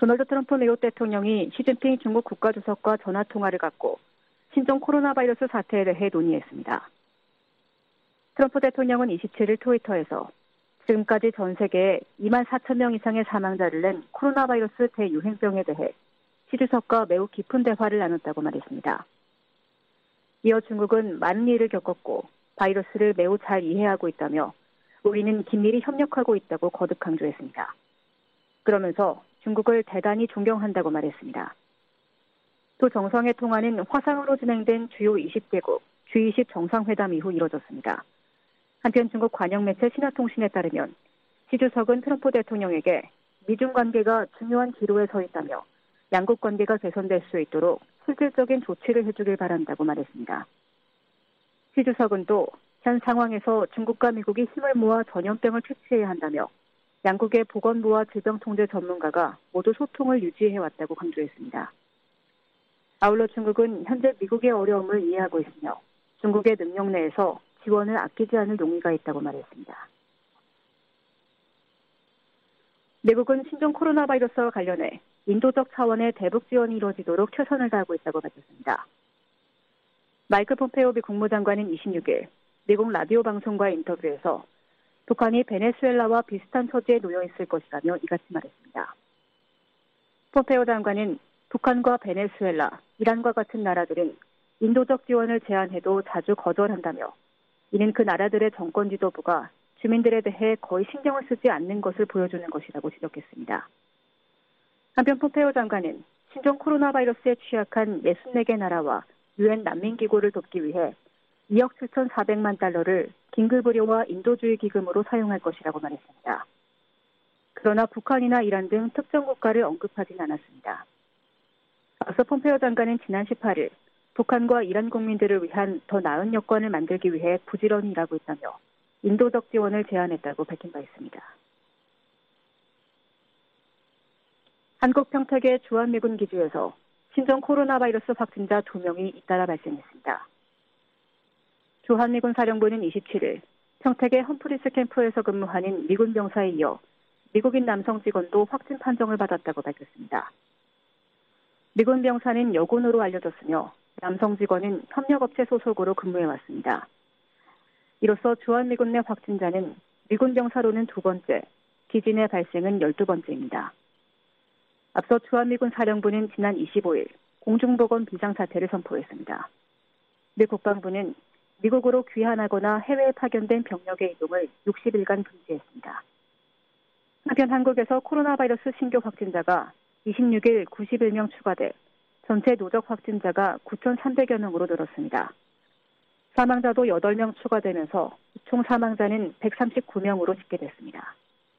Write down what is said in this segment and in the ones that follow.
도널드 트럼프 미국 대통령이 시진핑 중국 국가주석과 전화통화를 갖고 신종 코로나 바이러스 사태에 대해 논의했습니다. 트럼프 대통령은 27일 트위터에서 지금까지 전 세계에 2만 4천 명 이상의 사망자를 낸 코로나 바이러스 대유행병에 대해 시 주석과 매우 깊은 대화를 나눴다고 말했습니다. 이어 중국은 많은 일을 겪었고 바이러스를 매우 잘 이해하고 있다며 우리는 긴밀히 협력하고 있다고 거듭 강조했습니다. 그러면서 중국을 대단히 존경한다고 말했습니다. 또 정상회 통화는 화상으로 진행된 주요 20개국 G20 정상회담 이후 이뤄졌습니다. 한편 중국 관영 매체 신화통신에 따르면 시 주석은 트럼프 대통령에게 미중 관계가 중요한 기로에 서 있다며 양국 관계가 개선될 수 있도록 실질적인 조치를 해주길 바란다고 말했습니다. 시 주석은 또 현 상황에서 중국과 미국이 힘을 모아 전염병을 퇴치해야 한다며 양국의 보건부와 질병통제 전문가가 모두 소통을 유지해왔다고 강조했습니다. 아울러 중국은 현재 미국의 어려움을 이해하고 있으며 중국의 능력 내에서 지원을 아끼지 않을 용의가 있다고 말했습니다. 미국은 신종 코로나 바이러스와 관련해 인도적 차원의 대북 지원이 이루어지도록 최선을 다하고 있다고 밝혔습니다. 마이크 폼페오 미 국무장관은 26일 미국 라디오 방송과의 인터뷰에서 북한이 베네수엘라와 비슷한 처지에 놓여 있을 것이라며 이같이 말했습니다. 폼페오 장관은 북한과 베네수엘라, 이란과 같은 나라들은 인도적 지원을 제안해도 자주 거절한다며 이는 그 나라들의 정권 지도부가 주민들에 대해 거의 신경을 쓰지 않는 것을 보여주는 것이라고 지적했습니다. 한편 폼페오 장관은 신종 코로나 바이러스에 취약한 64개 나라와 유엔 난민기구를 돕기 위해 2억 7,400만 달러를 긴급의료와 인도주의 기금으로 사용할 것이라고 말했습니다. 그러나 북한이나 이란 등 특정 국가를 언급하진 않았습니다. 앞서 폼페오 장관은 지난 18일 북한과 이란 국민들을 위한 더 나은 여건을 만들기 위해 부지런히 일하고 있다며 인도적 지원을 제안했다고 밝힌 바 있습니다. 한국 평택의 주한미군 기지에서 신종 코로나 바이러스 확진자 2명이 잇따라 발생했습니다. 주한미군 사령부는 27일 평택의 험프리스 캠프에서 근무하는 미군 병사에 이어 미국인 남성 직원도 확진 판정을 받았다고 밝혔습니다. 미군 병사는 여군으로 알려졌으며 남성 직원은 협력업체 소속으로 근무해왔습니다. 이로써 주한미군 내 확진자는 미군 병사로는 2번째, 기지 내 발생은 12번째입니다. 앞서 주한미군 사령부는 지난 25일 공중보건 비상사태를 선포했습니다. 미 국방부는 미국으로 귀환하거나 해외에 파견된 병력의 이동을 60일간 금지했습니다. 한편 한국에서 코로나 바이러스 신규 확진자가 26일 91명 추가돼 전체 누적 확진자가 9,300여 명으로 늘었습니다. 사망자도 8명 추가되면서 총 사망자는 139명으로 집계됐습니다.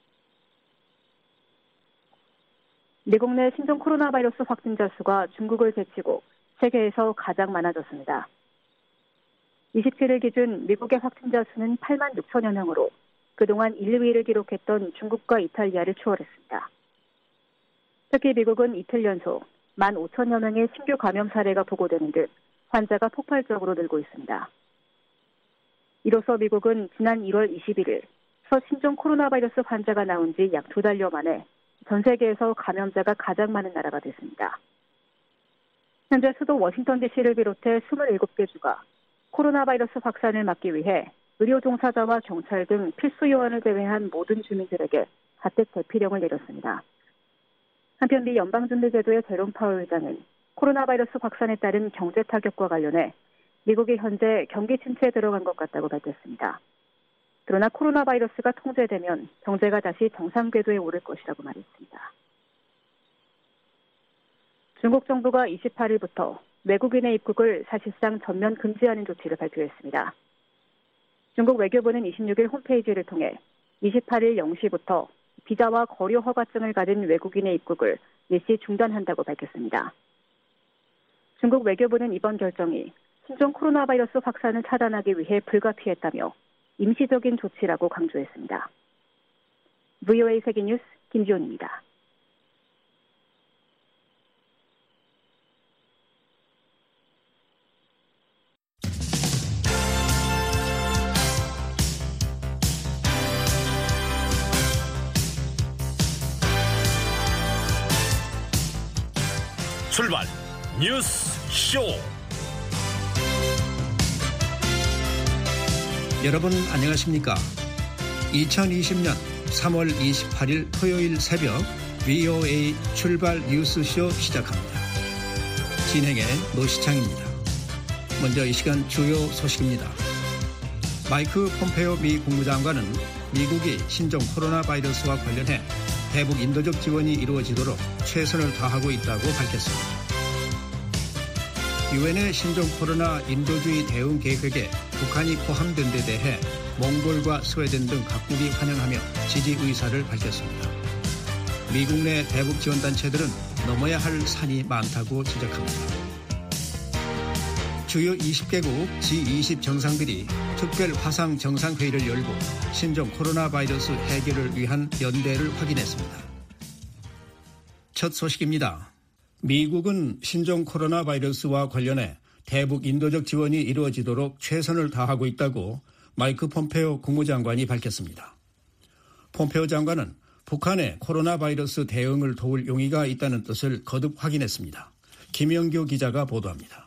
미국 내 신종 코로나 바이러스 확진자 수가 중국을 제치고 세계에서 가장 많아졌습니다. 27일 기준 미국의 확진자 수는 8만 6천여 명으로 그동안 1, 2위를 기록했던 중국과 이탈리아를 추월했습니다. 특히 미국은 이틀 연속 1만 5천여 명의 신규 감염 사례가 보고되는 듯 환자가 폭발적으로 늘고 있습니다. 이로써 미국은 지난 1월 21일 첫 신종 코로나 바이러스 환자가 나온 지 약 2달여 만에 전 세계에서 감염자가 가장 많은 나라가 됐습니다. 현재 수도 워싱턴 DC를 비롯해 27개 주가 코로나 바이러스 확산을 막기 위해 의료 종사자와 경찰 등 필수 요원을 제외한 모든 주민들에게 자택 대피령을 내렸습니다. 한편 미 연방준비제도의 제롬 파월 의장은 코로나 바이러스 확산에 따른 경제 타격과 관련해 미국이 현재 경기 침체에 들어간 것 같다고 밝혔습니다. 그러나 코로나 바이러스가 통제되면 경제가 다시 정상 궤도에 오를 것이라고 말했습니다. 중국 정부가 28일부터 외국인의 입국을 사실상 전면 금지하는 조치를 발표했습니다. 중국 외교부는 26일 홈페이지를 통해 28일 0시부터 비자와 거류 허가증을 가진 외국인의 입국을 일시 중단한다고 밝혔습니다. 중국 외교부는 이번 결정이 신종 코로나 바이러스 확산을 차단하기 위해 불가피했다며 임시적인 조치라고 강조했습니다. VOA 세계뉴스 김지훈입니다. 출발 뉴스 쇼. 여러분 안녕하십니까? 2020년 3월 28일 토요일 새벽 VOA 출발 뉴스쇼 시작합니다. 진행의 노시창입니다. 먼저 이 시간 주요 소식입니다. 마이크 폼페오 미 국무장관은 미국이 신종 코로나 바이러스와 관련해 대북 인도적 지원이 이루어지도록 최선을 다하고 있다고 밝혔습니다. 유엔의 신종 코로나 인도주의 대응 계획에 북한이 포함된 데 대해 몽골과 스웨덴 등 각국이 환영하며 지지 의사를 밝혔습니다. 미국 내 대북 지원단체들은 넘어야 할 산이 많다고 지적합니다. 주요 20개국 G20 정상들이 특별 화상 정상회의를 열고 신종 코로나 바이러스 해결을 위한 연대를 확인했습니다. 첫 소식입니다. 미국은 신종 코로나 바이러스와 관련해 대북 인도적 지원이 이루어지도록 최선을 다하고 있다고 마이크 폼페오 국무장관이 밝혔습니다. 폼페오 장관은 북한의 코로나 바이러스 대응을 도울 용의가 있다는 뜻을 거듭 확인했습니다. 김영규 기자가 보도합니다.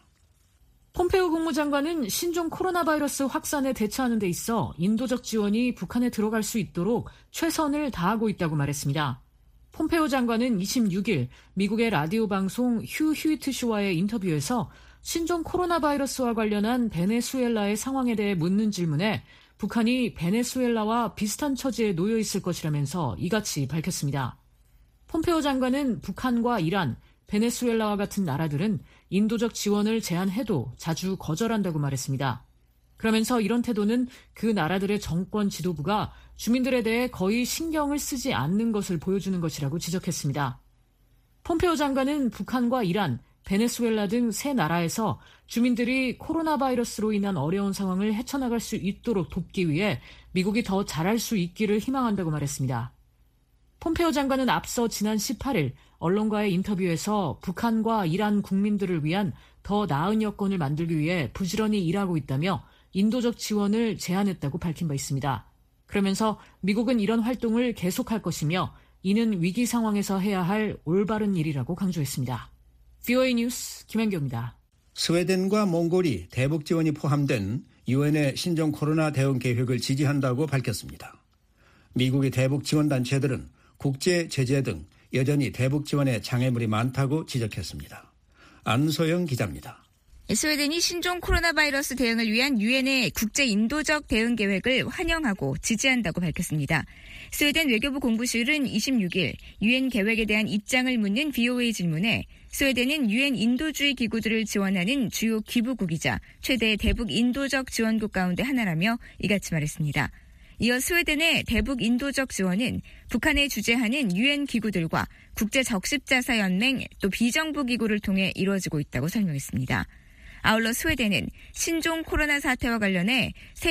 폼페오 국무장관은 신종 코로나 바이러스 확산에 대처하는 데 있어 인도적 지원이 북한에 들어갈 수 있도록 최선을 다하고 있다고 말했습니다. 폼페오 장관은 26일 미국의 라디오 방송 휴 휴이트 쇼와의 인터뷰에서 신종 코로나 바이러스와 관련한 베네수엘라의 상황에 대해 묻는 질문에 북한이 베네수엘라와 비슷한 처지에 놓여 있을 것이라면서 이같이 밝혔습니다. 폼페오 장관은 북한과 이란, 베네수엘라와 같은 나라들은 인도적 지원을 제안해도 자주 거절한다고 말했습니다. 그러면서 이런 태도는 그 나라들의 정권 지도부가 주민들에 대해 거의 신경을 쓰지 않는 것을 보여주는 것이라고 지적했습니다. 폼페오 장관은 북한과 이란, 베네수엘라 등 세 나라에서 주민들이 코로나 바이러스로 인한 어려운 상황을 헤쳐나갈 수 있도록 돕기 위해 미국이 더 잘할 수 있기를 희망한다고 말했습니다. 폼페오 장관은 앞서 지난 18일 언론과의 인터뷰에서 북한과 이란 국민들을 위한 더 나은 여건을 만들기 위해 부지런히 일하고 있다며 인도적 지원을 제안했다고 밝힌 바 있습니다. 그러면서 미국은 이런 활동을 계속할 것이며 이는 위기 상황에서 해야 할 올바른 일이라고 강조했습니다. VOA 뉴스 김현경입니다. 스웨덴과 몽골이 대북 지원이 포함된 유엔의 신종 코로나 대응 계획을 지지한다고 밝혔습니다. 미국의 대북 지원 단체들은 국제 제재 등 여전히 대북 지원에 장애물이 많다고 지적했습니다. 안소영 기자입니다. 스웨덴이 신종 코로나 바이러스 대응을 위한 유엔의 국제 인도적 대응 계획을 환영하고 지지한다고 밝혔습니다. 스웨덴 외교부 공보실은 26일 유엔 계획에 대한 입장을 묻는 VOA 질문에 스웨덴은 유엔 인도주의 기구들을 지원하는 주요 기부국이자 최대 대북 인도적 지원국 가운데 하나라며 이같이 말했습니다. 이어 스웨덴의 대북 인도적 지원은 북한에 주재하는 유엔 기구들과 국제적십자사연맹 또 비정부 기구를 통해 이루어지고 있다고 설명했습니다. 아울러 스웨덴은 신종 코로나 사태와 관련해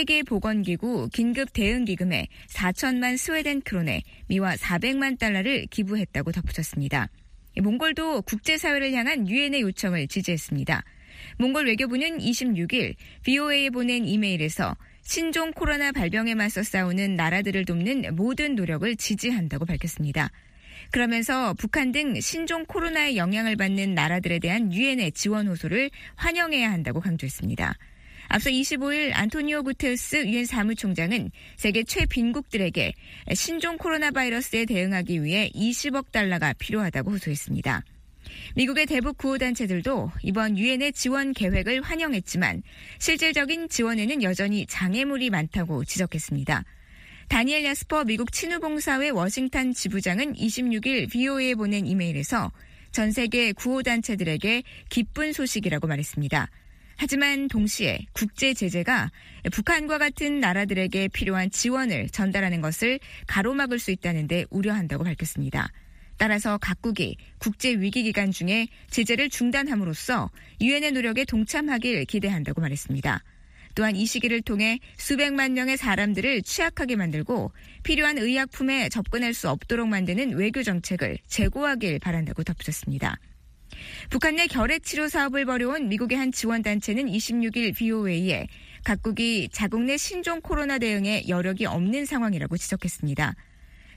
세계보건기구 긴급대응기금에 4천만 스웨덴 크론에 미화 400만 달러를 기부했다고 덧붙였습니다. 몽골도 국제사회를 향한 유엔의 요청을 지지했습니다. 몽골 외교부는 26일 VOA에 보낸 이메일에서 신종 코로나 발병에 맞서 싸우는 나라들을 돕는 모든 노력을 지지한다고 밝혔습니다. 그러면서 북한 등 신종 코로나의 영향을 받는 나라들에 대한 유엔의 지원 호소를 환영해야 한다고 강조했습니다. 앞서 25일 안토니오 구테르스 유엔 사무총장은 세계 최빈국들에게 신종 코로나 바이러스에 대응하기 위해 20억 달러가 필요하다고 호소했습니다. 미국의 대북 구호단체들도 이번 유엔의 지원 계획을 환영했지만 실질적인 지원에는 여전히 장애물이 많다고 지적했습니다. 다니엘 야스퍼 미국 친후봉사회 워싱턴 지부장은 26일 VOA에 보낸 이메일에서 전 세계 구호단체들에게 기쁜 소식이라고 말했습니다. 하지만 동시에 국제 제재가 북한과 같은 나라들에게 필요한 지원을 전달하는 것을 가로막을 수 있다는 데 우려한다고 밝혔습니다. 따라서 각국이 국제위기기간 중에 제재를 중단함으로써 유엔의 노력에 동참하길 기대한다고 말했습니다. 또한 이 시기를 통해 수백만 명의 사람들을 취약하게 만들고 필요한 의약품에 접근할 수 없도록 만드는 외교 정책을 재고하길 바란다고 덧붙였습니다. 북한 내 결핵치료 사업을 벌여온 미국의 한 지원단체는 26일 VOA에 각국이 자국 내 신종 코로나 대응에 여력이 없는 상황이라고 지적했습니다.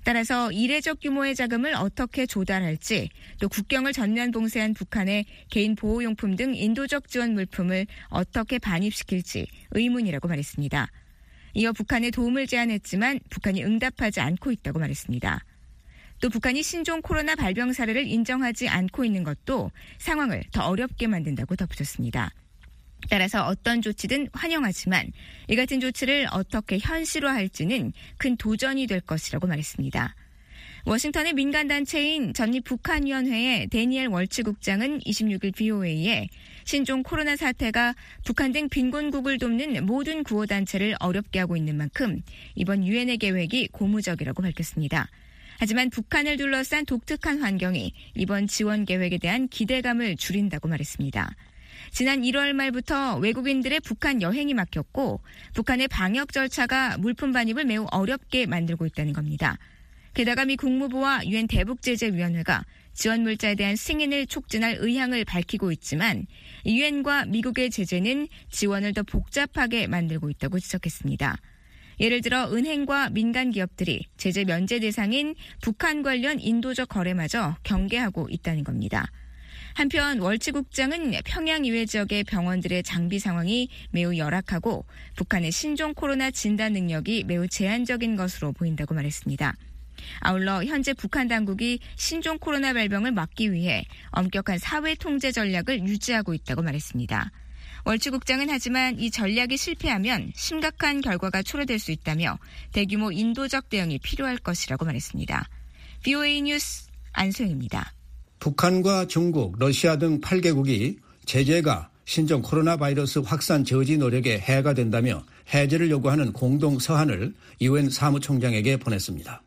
따라서 이례적 규모의 자금을 어떻게 조달할지, 또 국경을 전면 봉쇄한 북한의 개인 보호용품 등 인도적 지원 물품을 어떻게 반입시킬지 의문이라고 말했습니다. 이어 북한에 도움을 제안했지만 북한이 응답하지 않고 있다고 말했습니다. 또 북한이 신종 코로나 발병 사례를 인정하지 않고 있는 것도 상황을 더 어렵게 만든다고 덧붙였습니다. 따라서 어떤 조치든 환영하지만 이 같은 조치를 어떻게 현실화할지는 큰 도전이 될 것이라고 말했습니다. 워싱턴의 민간단체인 전립북한위원회의 데니엘 월치 국장은 26일 VOA에 신종 코로나 사태가 북한 등 빈곤국을 돕는 모든 구호단체를 어렵게 하고 있는 만큼 이번 유엔의 계획이 고무적이라고 밝혔습니다. 하지만 북한을 둘러싼 독특한 환경이 이번 지원 계획에 대한 기대감을 줄인다고 말했습니다. 지난 1월 말부터 외국인들의 북한 여행이 막혔고 북한의 방역 절차가 물품 반입을 매우 어렵게 만들고 있다는 겁니다. 게다가 미 국무부와 유엔 대북제재위원회가 지원 물자에 대한 승인을 촉진할 의향을 밝히고 있지만 유엔과 미국의 제재는 지원을 더 복잡하게 만들고 있다고 지적했습니다. 예를 들어 은행과 민간 기업들이 제재 면제 대상인 북한 관련 인도적 거래마저 경계하고 있다는 겁니다. 한편 월치 국장은 평양 이외 지역의 병원들의 장비 상황이 매우 열악하고 북한의 신종 코로나 진단 능력이 매우 제한적인 것으로 보인다고 말했습니다. 아울러 현재 북한 당국이 신종 코로나 발병을 막기 위해 엄격한 사회 통제 전략을 유지하고 있다고 말했습니다. 월치 국장은 하지만 이 전략이 실패하면 심각한 결과가 초래될 수 있다며 대규모 인도적 대응이 필요할 것이라고 말했습니다. VOA 뉴스 안소영입니다. 북한과 중국, 러시아 등 8개국이 제재가 신종 코로나 바이러스 확산 저지 노력에 해가 된다며 해제를 요구하는 공동 서한을 유엔 사무총장에게 보냈습니다.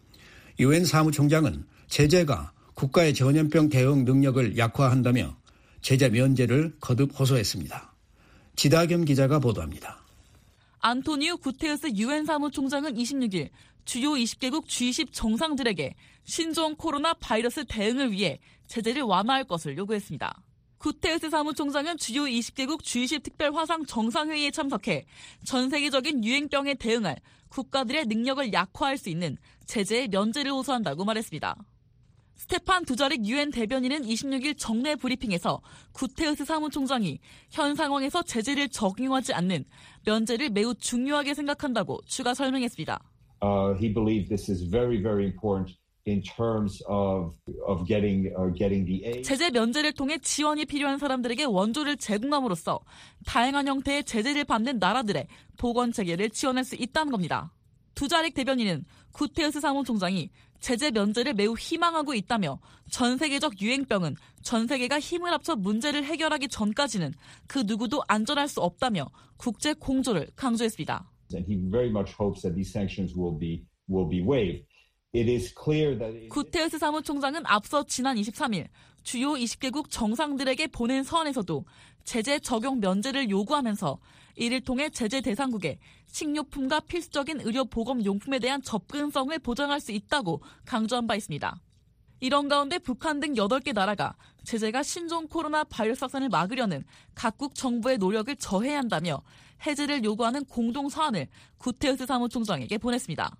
유엔 사무총장은 제재가 국가의 전염병 대응 능력을 약화한다며 제재 면제를 거듭 호소했습니다. 지다겸 기자가 보도합니다. 안토니오 구테르스 유엔 사무총장은 26일 주요 20개국 G20 정상들에게 신종 코로나 바이러스 대응을 위해 제재를 완화할 것을 요구했습니다. 구테르스 사무총장은 주요 20개국 G20 특별 화상 정상회의에 참석해 전 세계적인 유행병에 대응할 국가들의 능력을 약화할 수 있는 제재의 면제를 호소한다고 말했습니다. 스테판 두자릭 유엔 대변인은 26일 정례 브리핑에서 구테르스 사무총장이 현 상황에서 제재를 적용하지 않는 면제를 매우 중요하게 생각한다고 추가 설명했습니다. He believed this is very, very important in terms of getting the aid. 제재 면제를 통해 지원이 필요한 사람들에게 원조를 제공함으로써 다양한 형태의 제재를 받는 나라들의 보건 체계를 지원할 수 있다는 겁니다. 두자릭 대변인은 구테르스 사무총장이 제재 면제를 매우 희망하고 있다며 전 세계적 유행병은 전 세계가 힘을 합쳐 문제를 해결하기 전까지는 그 누구도 안전할 수 없다며 국제 공조를 강조했습니다. And he very much hopes that these sanctions will be waived. It is clear that 구테르스 사무총장은 앞서 지난 23일 주요 20개국 정상들에게 보낸 서한에서도 제재 적용 면제를 요구하면서 이를 통해 제재 대상국에 식료품과 필수적인 의료 보건 용품에 대한 접근성을 보장할 수 있다고 강조한 바 있습니다. 이런 가운데 북한 등 8개 나라가 제재가 신종 코로나 바이러스 확산을 막으려는 각국 정부의 노력을 저해야 한다며 해제를 요구하는 공동 서한을 구테르스 사무총장에게 보냈습니다.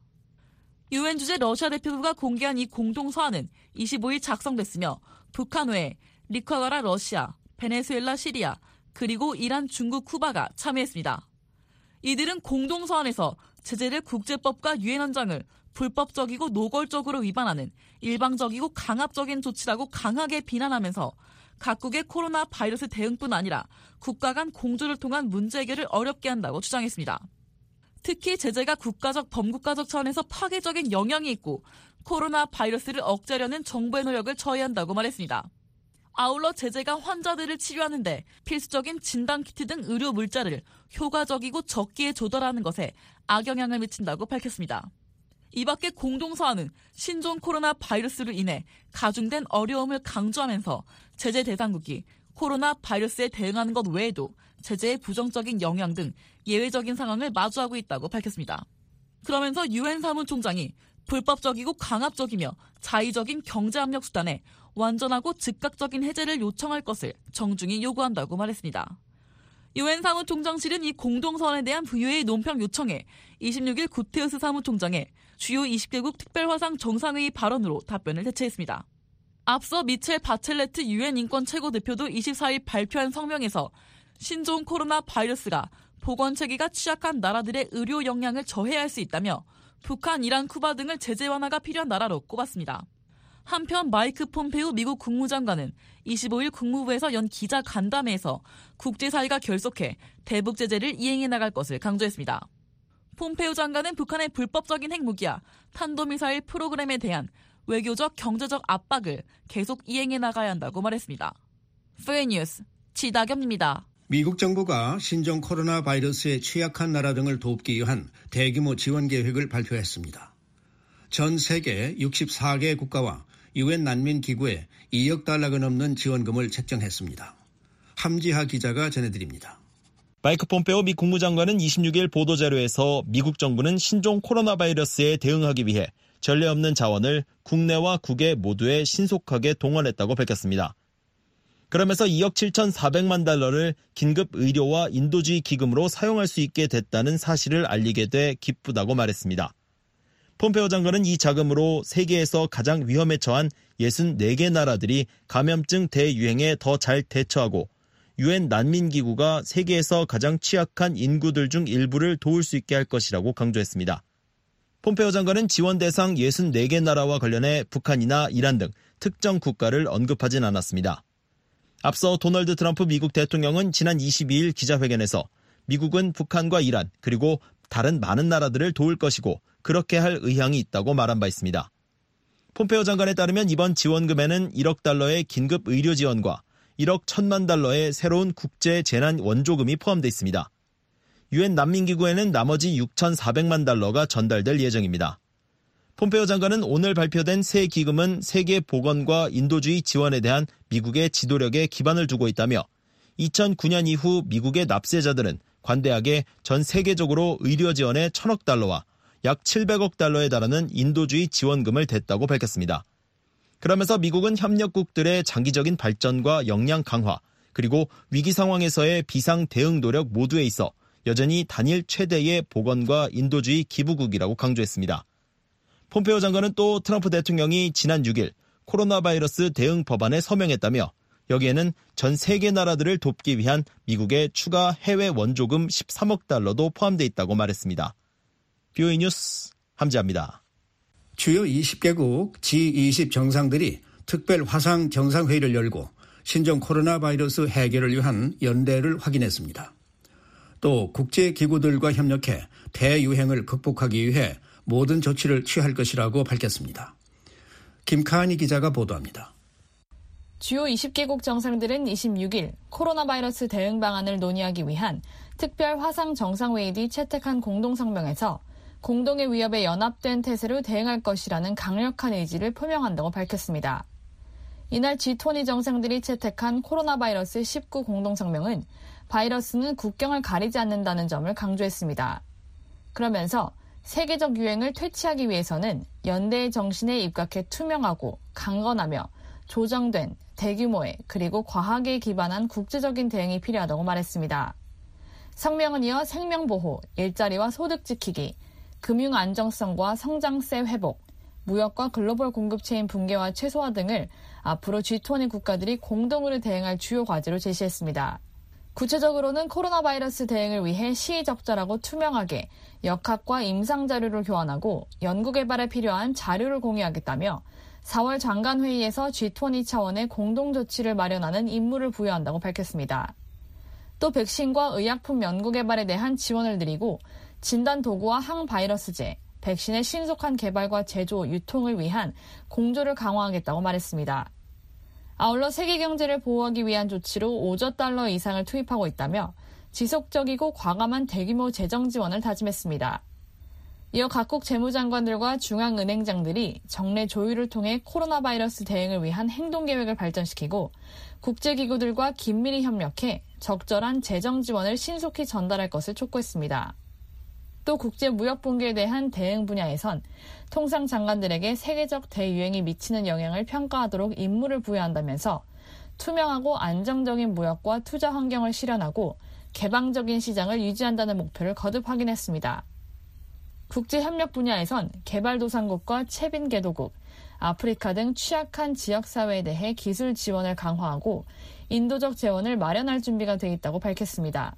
유엔 주재 러시아 대표부가 공개한 이 공동 서한은 25일 작성됐으며 북한 외에 니카라과 러시아, 베네수엘라, 시리아, 그리고 이란, 중국, 쿠바가 참여했습니다. 이들은 공동 서한에서 제재를 국제법과 유엔 헌장을 불법적이고 노골적으로 위반하는 일방적이고 강압적인 조치라고 강하게 비난하면서 각국의 코로나 바이러스 대응뿐 아니라 국가 간 공조를 통한 문제 해결을 어렵게 한다고 주장했습니다. 특히 제재가 국가적, 범국가적 차원에서 파괴적인 영향이 있고 코로나 바이러스를 억제하려는 정부의 노력을 저해한다고 말했습니다. 아울러 제재가 환자들을 치료하는 데 필수적인 진단키트 등 의료 물자를 효과적이고 적기에 조달하는 것에 악영향을 미친다고 밝혔습니다. 이 밖에 공동서한은 신종 코로나 바이러스로 인해 가중된 어려움을 강조하면서 제재 대상국이 코로나 바이러스에 대응하는 것 외에도 제재의 부정적인 영향 등 예외적인 상황을 마주하고 있다고 밝혔습니다. 그러면서 유엔 사무총장이 불법적이고 강압적이며 자의적인 경제압력 수단에 완전하고 즉각적인 해제를 요청할 것을 정중히 요구한다고 말했습니다. 유엔 사무총장실은 이 공동선언에 대한 VOA의 논평 요청에 26일 구테르스 사무총장의 주요 20개국 특별화상 정상회의 발언으로 답변을 대체했습니다. 앞서 미첼 바첼레트 유엔 인권 최고대표도 24일 발표한 성명에서 신종 코로나 바이러스가 보건체계가 취약한 나라들의 의료 역량을 저해할 수 있다며 북한, 이란, 쿠바 등을 제재 완화가 필요한 나라로 꼽았습니다. 한편 마이크 폼페오 미국 국무장관은 25일 국무부에서 연 기자 간담회에서 국제사회가 결속해 대북 제재를 이행해 나갈 것을 강조했습니다. 폼페오 장관은 북한의 불법적인 핵무기와 탄도미사일 프로그램에 대한 외교적, 경제적 압박을 계속 이행해 나가야 한다고 말했습니다. 프레이뉴스 지다겸입니다. 미국 정부가 신종 코로나 바이러스에 취약한 나라 등을 돕기 위한 대규모 지원 계획을 발표했습니다. 전 세계 64개 국가와 유엔 난민기구에 2억 달러가 넘는 지원금을 책정했습니다. 함지하 기자가 전해드립니다. 마이크 폼페오 미 국무장관은 26일 보도자료에서 미국 정부는 신종 코로나 바이러스에 대응하기 위해 전례 없는 자원을 국내와 국외 모두에 신속하게 동원했다고 밝혔습니다. 그러면서 2억 7,400만 달러를 긴급 의료와 인도주의 기금으로 사용할 수 있게 됐다는 사실을 알리게 돼 기쁘다고 말했습니다. 폼페오 장관은 이 자금으로 세계에서 가장 위험에 처한 64개 나라들이 감염증 대유행에 더 잘 대처하고 유엔 난민기구가 세계에서 가장 취약한 인구들 중 일부를 도울 수 있게 할 것이라고 강조했습니다. 폼페오 장관은 지원 대상 64개 나라와 관련해 북한이나 이란 등 특정 국가를 언급하진 않았습니다. 앞서 도널드 트럼프 미국 대통령은 지난 22일 기자회견에서 미국은 북한과 이란 그리고 다른 많은 나라들을 도울 것이고 그렇게 할 의향이 있다고 말한 바 있습니다. 폼페오 장관에 따르면 이번 지원금에는 1억 달러의 긴급 의료 지원과 1억 1,000만 달러의 새로운 국제 재난 원조금이 포함되어 있습니다. 유엔 난민기구에는 나머지 6,400만 달러가 전달될 예정입니다. 폼페오 장관은 오늘 발표된 새 기금은 세계 보건과 인도주의 지원에 대한 미국의 지도력에 기반을 두고 있다며 2009년 이후 미국의 납세자들은 관대하게 전 세계적으로 의료 지원에 1,000억 달러와 약 700억 달러에 달하는 인도주의 지원금을 댔다고 밝혔습니다. 그러면서 미국은 협력국들의 장기적인 발전과 역량 강화, 그리고 위기 상황에서의 비상 대응 노력 모두에 있어 여전히 단일 최대의 보건과 인도주의 기부국이라고 강조했습니다. 폼페오 장관은 또 트럼프 대통령이 지난 6일 코로나 바이러스 대응 법안에 서명했다며 여기에는 전 세계 나라들을 돕기 위한 미국의 추가 해외 원조금 13억 달러도 포함되어 있다고 말했습니다. VOA 뉴스 함지아입니다. 주요 20개국 G20 정상들이 특별 화상 정상회의를 열고 신종 코로나 바이러스 해결을 위한 연대를 확인했습니다. 또 국제기구들과 협력해 대유행을 극복하기 위해 모든 조치를 취할 것이라고 밝혔습니다. 김카니 기자가 보도합니다. 주요 20개국 정상들은 26일 코로나 바이러스 대응 방안을 논의하기 위한 특별 화상 정상회의 뒤 채택한 공동성명에서 공동의 위협에 연합된 태세로 대응할 것이라는 강력한 의지를 표명한다고 밝혔습니다. 이날 G20 정상들이 채택한 코로나 바이러스 19 공동성명은 바이러스는 국경을 가리지 않는다는 점을 강조했습니다. 그러면서 세계적 유행을 퇴치하기 위해서는 연대의 정신에 입각해 투명하고 강건하며 조정된 대규모의 그리고 과학에 기반한 국제적인 대응이 필요하다고 말했습니다. 성명은 이어 생명보호, 일자리와 소득 지키기, 금융 안정성과 성장세 회복, 무역과 글로벌 공급체인 붕괴와 최소화 등을 앞으로 G20 국가들이 공동으로 대응할 주요 과제로 제시했습니다. 구체적으로는 코로나 바이러스 대응을 위해 시의적절하고 투명하게 역학과 임상 자료를 교환하고 연구개발에 필요한 자료를 공유하겠다며 4월 장관회의에서 G20 차원의 공동조치를 마련하는 임무를 부여한다고 밝혔습니다. 또 백신과 의약품 연구개발에 대한 지원을 드리고 진단도구와 항바이러스제, 백신의 신속한 개발과 제조, 유통을 위한 공조를 강화하겠다고 말했습니다. 아울러 세계 경제를 보호하기 위한 조치로 5조 달러 이상을 투입하고 있다며 지속적이고 과감한 대규모 재정 지원을 다짐했습니다. 이어 각국 재무장관들과 중앙은행장들이 정례 조율을 통해 코로나 바이러스 대응을 위한 행동계획을 발전시키고 국제기구들과 긴밀히 협력해 적절한 재정 지원을 신속히 전달할 것을 촉구했습니다. 또 국제무역 붕괴에 대한 대응 분야에선 통상장관들에게 세계적 대유행이 미치는 영향을 평가하도록 임무를 부여한다면서 투명하고 안정적인 무역과 투자 환경을 실현하고 개방적인 시장을 유지한다는 목표를 거듭 확인했습니다. 국제협력 분야에선 개발도상국과 채빈개도국, 아프리카 등 취약한 지역사회에 대해 기술 지원을 강화하고 인도적 재원을 마련할 준비가 돼 있다고 밝혔습니다.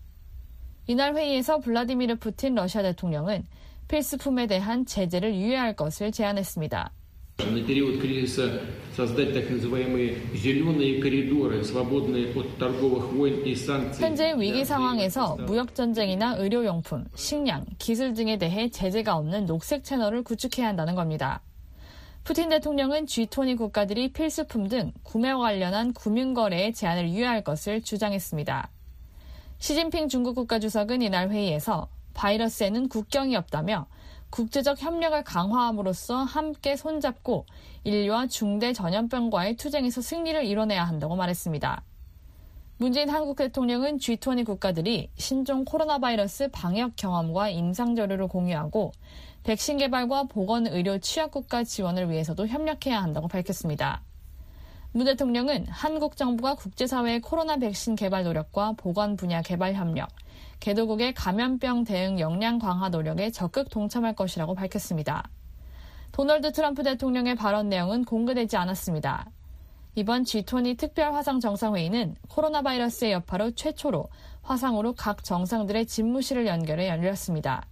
이날 회의에서 블라디미르 푸틴 러시아 대통령은 필수품에 대한 제재를 유예할 것을 제안했습니다. На период кризиса создать так называемые зеленые коридоры, свободные от торговых войн и санкций. 현재 위기 상황에서 무역 전쟁이나 의료용품, 식량, 기술 등에 대해 제재가 없는 녹색 채널을 구축해야 한다는 겁니다. 푸틴 대통령은 G20 국가들이 필수품 등 구매와 관련한 금융거래에 제한을 유예할 것을 주장했습니다. 시진핑 중국 국가주석은 이날 회의에서 바이러스에는 국경이 없다며 국제적 협력을 강화함으로써 함께 손잡고 인류와 중대 전염병과의 투쟁에서 승리를 이뤄내야 한다고 말했습니다. 문재인 한국 대통령은 G20 국가들이 신종 코로나 바이러스 방역 경험과 임상 자료를 공유하고 백신 개발과 보건 의료 취약국가 지원을 위해서도 협력해야 한다고 밝혔습니다. 문 대통령은 한국 정부가 국제사회의 코로나 백신 개발 노력과 보건 분야 개발 협력, 개도국의 감염병 대응 역량 강화 노력에 적극 동참할 것이라고 밝혔습니다. 도널드 트럼프 대통령의 발언 내용은 공개되지 않았습니다. 이번 G20 특별 화상 정상회의는 코로나 바이러스의 여파로 최초로 화상으로 각 정상들의 집무실을 연결해 열렸습니다.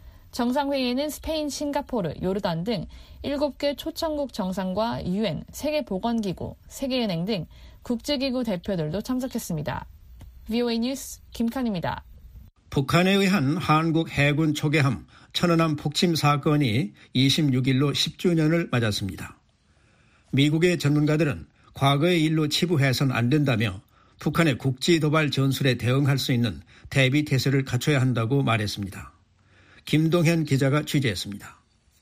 정상회의에는 스페인, 싱가포르, 요르단 등 7개 초청국 정상과 UN, 세계보건기구, 세계은행 등 국제기구 대표들도 참석했습니다. VOA 뉴스 김칸입니다. 북한에 의한 한국 해군 초계함 천안함 폭침 사건이 26일로 10주년을 맞았습니다. 미국의 전문가들은 과거의 일로 치부해서는 안 된다며 북한의 국지 도발 전술에 대응할 수 있는 대비 태세를 갖춰야 한다고 말했습니다. 김동현 기자가 취재했습니다.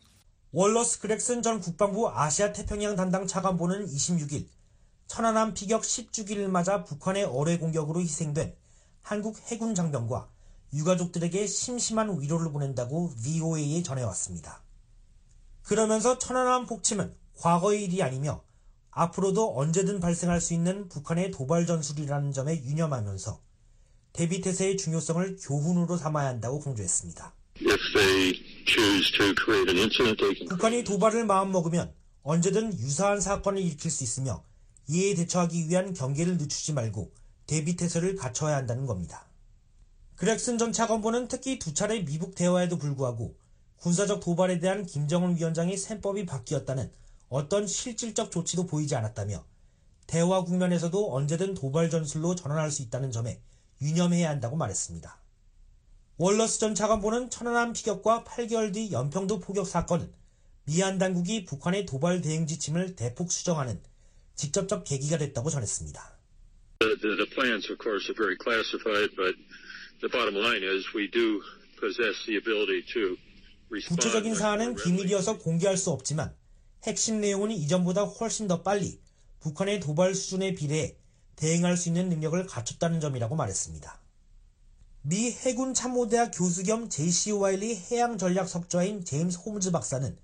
월러스 그렉슨 전 국방부 아시아 태평양 담당 차관보는 26일 천안함 피격 10주기를 맞아 북한의 어뢰 공격으로 희생된 한국 해군 장병과 유가족들에게 심심한 위로를 보낸다고 VOA에 전해왔습니다. 그러면서 천안함 폭침은 과거의 일이 아니며 앞으로도 언제든 발생할 수 있는 북한의 도발 전술이라는 점에 유념하면서 대비태세의 중요성을 교훈으로 삼아야 한다고 강조했습니다. 북한이 도발을 마음먹으면 언제든 유사한 사건을 일으킬 수 있으며 이에 대처하기 위한 경계를 늦추지 말고 대비태세를 갖춰야 한다는 겁니다. 그렉슨 전 차관보는 특히 2차례 미국 대화에도 불구하고 군사적 도발에 대한 김정은 위원장의 셈법이 바뀌었다는 어떤 실질적 조치도 보이지 않았다며 대화 국면에서도 언제든 도발 전술로 전환할 수 있다는 점에 유념해야 한다고 말했습니다. 월러스 전 차관보는 천안함 피격과 8개월 뒤 연평도 포격 사건은 미얀 당국이 북한의 도발 대응 지침을 대폭 수정하는 직접적 계기가 됐다고 전했습니다. The plans, of course, are very classified, but the bottom line is we do possess the ability to respond. 구체적인 사안은 비밀이어서 공개할 수 없지만 핵심 내용은 이전보다 훨씬 더 빨리 북한의 도발 수준에 비례해 대응할 수 있는 능력을 갖췄다는 점이라고 말했습니다. 미 해군 참모대학 교수 겸 JC 와일리 해양전략 석좌인 제임스 홈즈 박사는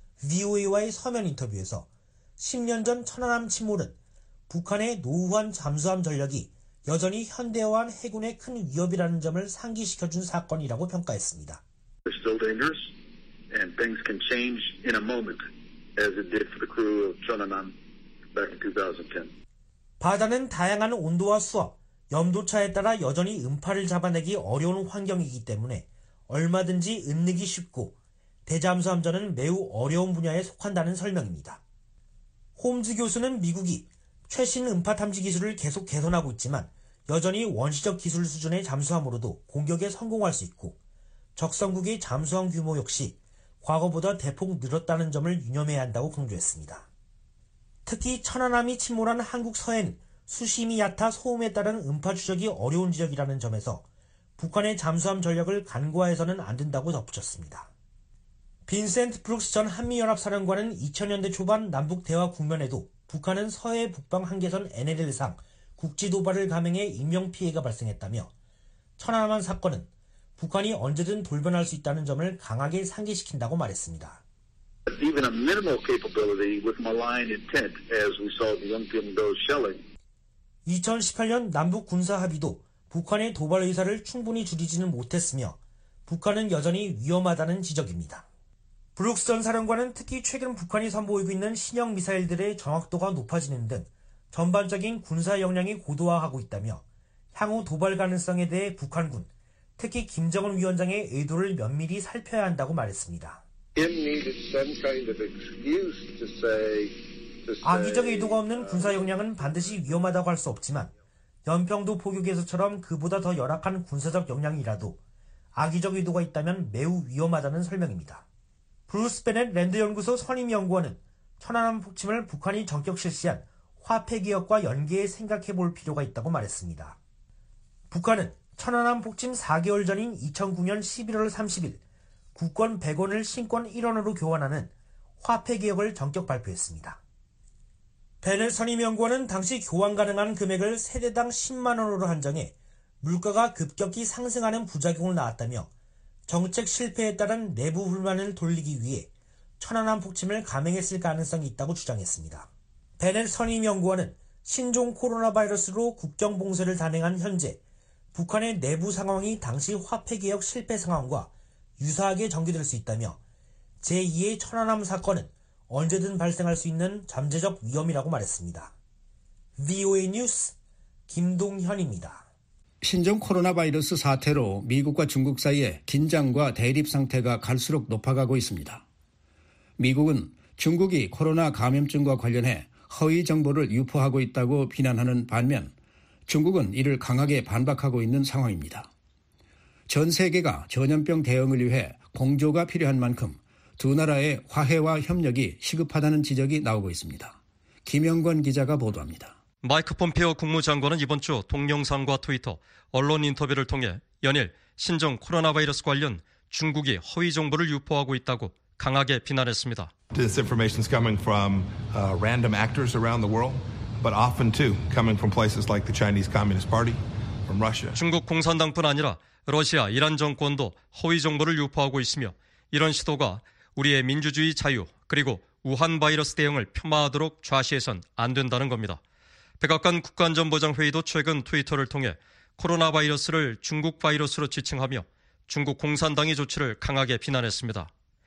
VOA와의 서면 인터뷰에서 10년 전 천안함 침몰은 북한의 노후한 잠수함 전력이 여전히 현대화한 해군의 큰 위협이라는 점을 상기시켜준 사건이라고 평가했습니다. They're still dangerous, and things can change in a moment, as it did for the crew of Cheonan back in 2010. 바다는 다양한 온도와 수압, 염도차에 따라 여전히 음파를 잡아내기 어려운 환경이기 때문에 얼마든지 은닉이 쉽고 대잠수함전은 매우 어려운 분야에 속한다는 설명입니다. 홈즈 교수는 미국이 최신 음파 탐지 기술을 계속 개선하고 있지만 여전히 원시적 기술 수준의 잠수함으로도 공격에 성공할 수 있고 적성국의 잠수함 규모 역시 과거보다 대폭 늘었다는 점을 유념해야 한다고 강조했습니다. 특히 천안함이 침몰한 한국 서해는 수심이 얕아 소음에 따른 음파 추적이 어려운 지역이라는 점에서 북한의 잠수함 전력을 간과해서는 안 된다고 덧붙였습니다. 빈센트 브룩스 전 한미연합사령관은 2000년대 초반 남북 대화 국면에도 북한은 서해 북방 한계선 NLL상 국지도발을 감행해 인명피해가 발생했다며 천안함 사건은 북한이 언제든 돌변할 수 있다는 점을 강하게 상기시킨다고 말했습니다. Even a minimal capability with malign intent, as we saw the Yongbyon-do shelling. 2018년 남북 군사 합의도 북한의 도발 의사를 충분히 줄이지는 못했으며 북한은 여전히 위험하다는 지적입니다. 브룩스 전 사령관은 특히 최근 북한이 선보이고 있는 신형 미사일들의 정확도가 높아지는 등 전반적인 군사 역량이 고도화하고 있다며 향후 도발 가능성에 대해 북한군, 특히 김정은 위원장의 의도를 면밀히 살펴야 한다고 말했습니다. 악의적 의도가 없는 군사 역량은 반드시 위험하다고 할 수 없지만 연평도 포격에서처럼 그보다 더 열악한 군사적 역량이라도 악의적 의도가 있다면 매우 위험하다는 설명입니다. 브루스 베넷 랜드연구소 선임연구원은 천안함 폭침을 북한이 전격 실시한 화폐개혁과 연계해 생각해 볼 필요가 있다고 말했습니다. 북한은 천안함 폭침 4개월 전인 2009년 11월 30일 국권 100원을 신권 1원으로 교환하는 화폐개혁을 전격 발표했습니다. 베넷 선임연구원은 당시 교환 가능한 금액을 세대당 10만 원으로 한정해 물가가 급격히 상승하는 부작용을 낳았다며 정책 실패에 따른 내부 불만을 돌리기 위해 천안함 폭침을 감행했을 가능성이 있다고 주장했습니다. 베넷 선임연구원은 신종 코로나 바이러스로 국경 봉쇄를 단행한 현재 북한의 내부 상황이 당시 화폐개혁 실패 상황과 유사하게 전개될 수 있다며 제2의 천안함 사건은 언제든 발생할 수 있는 잠재적 위험이라고 말했습니다. VOA 뉴스 김동현입니다. 신종 코로나 바이러스 사태로 미국과 중국 사이에 긴장과 대립 상태가 갈수록 높아가고 있습니다. 미국은 중국이 코로나 감염증과 관련해 허위 정보를 유포하고 있다고 비난하는 반면 중국은 이를 강하게 반박하고 있는 상황입니다. 전 세계가 전염병 대응을 위해 공조가 필요한 만큼 두 나라의 화해와 협력이 시급하다는 지적이 나오고 있습니다. 김영권 기자가 보도합니다. 마이크 폼페오 국무장관은 이번 주 동영상과 트위터, 언론 인터뷰를 통해 연일 신종 코로나 바이러스 관련 중국이 허위 정보를 유포하고 있다고 강하게 비난했습니다. This information is coming from random actors around the world, but often too coming from places like the Chinese Communist Party, from Russia. 중국 공산당뿐 아니라 러시아, 이란 정권도 허위 정보를 유포하고 있으며 이런 시도가 우리의 민주주의 자유 그리고 우한 바이러스 대응을 폄하하도록 좌시해선 안 된다는 겁니다. 백악관 국가안전보장회의도 최근 트위터를 통해 코로나 바이러스를 중국 바이러스로 지칭하며 중국 공산당의 조치를 강하게 비난했습니다.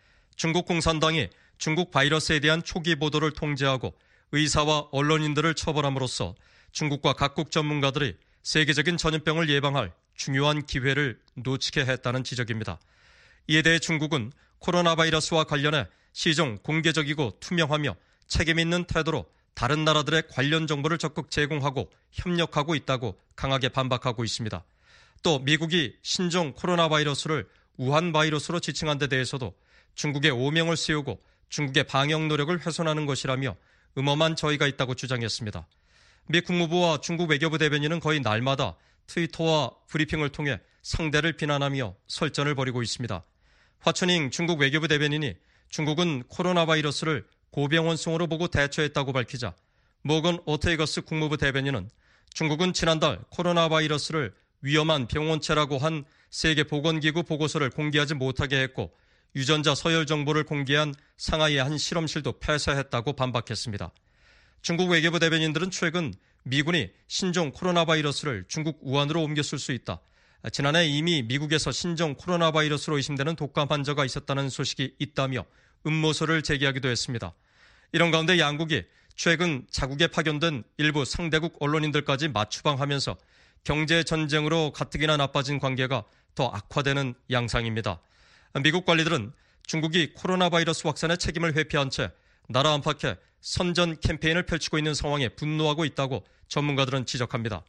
중국 공산당이 중국 바이러스에 대한 초기 보도를 통제하고 의사와 언론인들을 처벌함으로써 중국과 각국 전문가들이 세계적인 전염병을 예방할 중요한 기회를 놓치게 했다는 지적입니다. 이에 대해 중국은 코로나 바이러스와 관련해 시종 공개적이고 투명하며 책임 있는 태도로 다른 나라들의 관련 정보를 적극 제공하고 협력하고 있다고 강하게 반박하고 있습니다. 또 미국이 신종 코로나 바이러스를 우한 바이러스로 지칭한 데 대해서도 중국의 오명을 씌우고 중국의 방역 노력을 훼손하는 것이라며 음험한 저희가 있다고 주장했습니다. 미 국무부와 중국 외교부 대변인은 거의 날마다 트위터와 브리핑을 통해 상대를 비난하며 설전을 벌이고 있습니다. 화춘잉 중국 외교부 대변인이 중국은 코로나 바이러스를 고병원성으로 보고 대처했다고 밝히자 모건 오테이거스 국무부 대변인은 중국은 지난달 코로나 바이러스를 위험한 병원체라고 한 세계보건기구 보고서를 공개하지 못하게 했고 유전자 서열 정보를 공개한 상하이의 한 실험실도 폐쇄했다고 반박했습니다. 중국 외교부 대변인들은 최근 미군이 신종 코로나 바이러스를 중국 우한으로 옮겼을 수 있다. 지난해 이미 미국에서 신종 코로나 바이러스로 의심되는 독감 환자가 있었다는 소식이 있다며 음모설을 제기하기도 했습니다. 이런 가운데 양국이 최근 자국에 파견된 일부 상대국 언론인들까지 맞추방하면서 경제 전쟁으로 가뜩이나 나빠진 관계가 더 악화되는 양상입니다. 미국 관리들은 중국이 코로나 바이러스 확산의 책임을 회피한 채 나라 안팎에 선전 캠페인을 펼치고 있는 상황에 분노하고 있다고 전문가들은 지적합니다.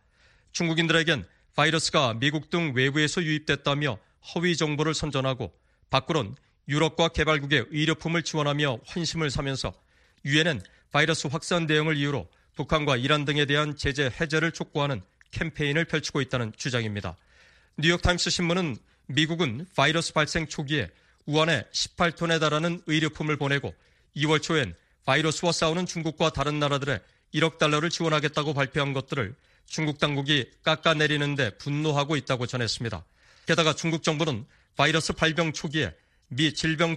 중국인들에겐 바이러스가 미국 등 외부에서 유입됐다며 허위 정보를 선전하고 밖으론 유럽과 개발국에 의료품을 지원하며 환심을 사면서 유엔은 바이러스 확산 대응을 이유로 북한과 이란 등에 대한 제재 해제를 촉구하는 캠페인을 펼치고 있다는 주장입니다. 뉴욕타임스 신문은 미국은 바이러스 발생 초기에 우한에 18톤에 달하는 의료품을 보내고 2월 초엔 바이러스와 싸우는 중국과 다른 나라들에 1억 달러를 지원하겠다고 발표한 것들을 중국 당국이 깎아내리는데 분노하고 있다고 전했습니다. 게다가 중국 정부는 바이러스 발병 초기에 미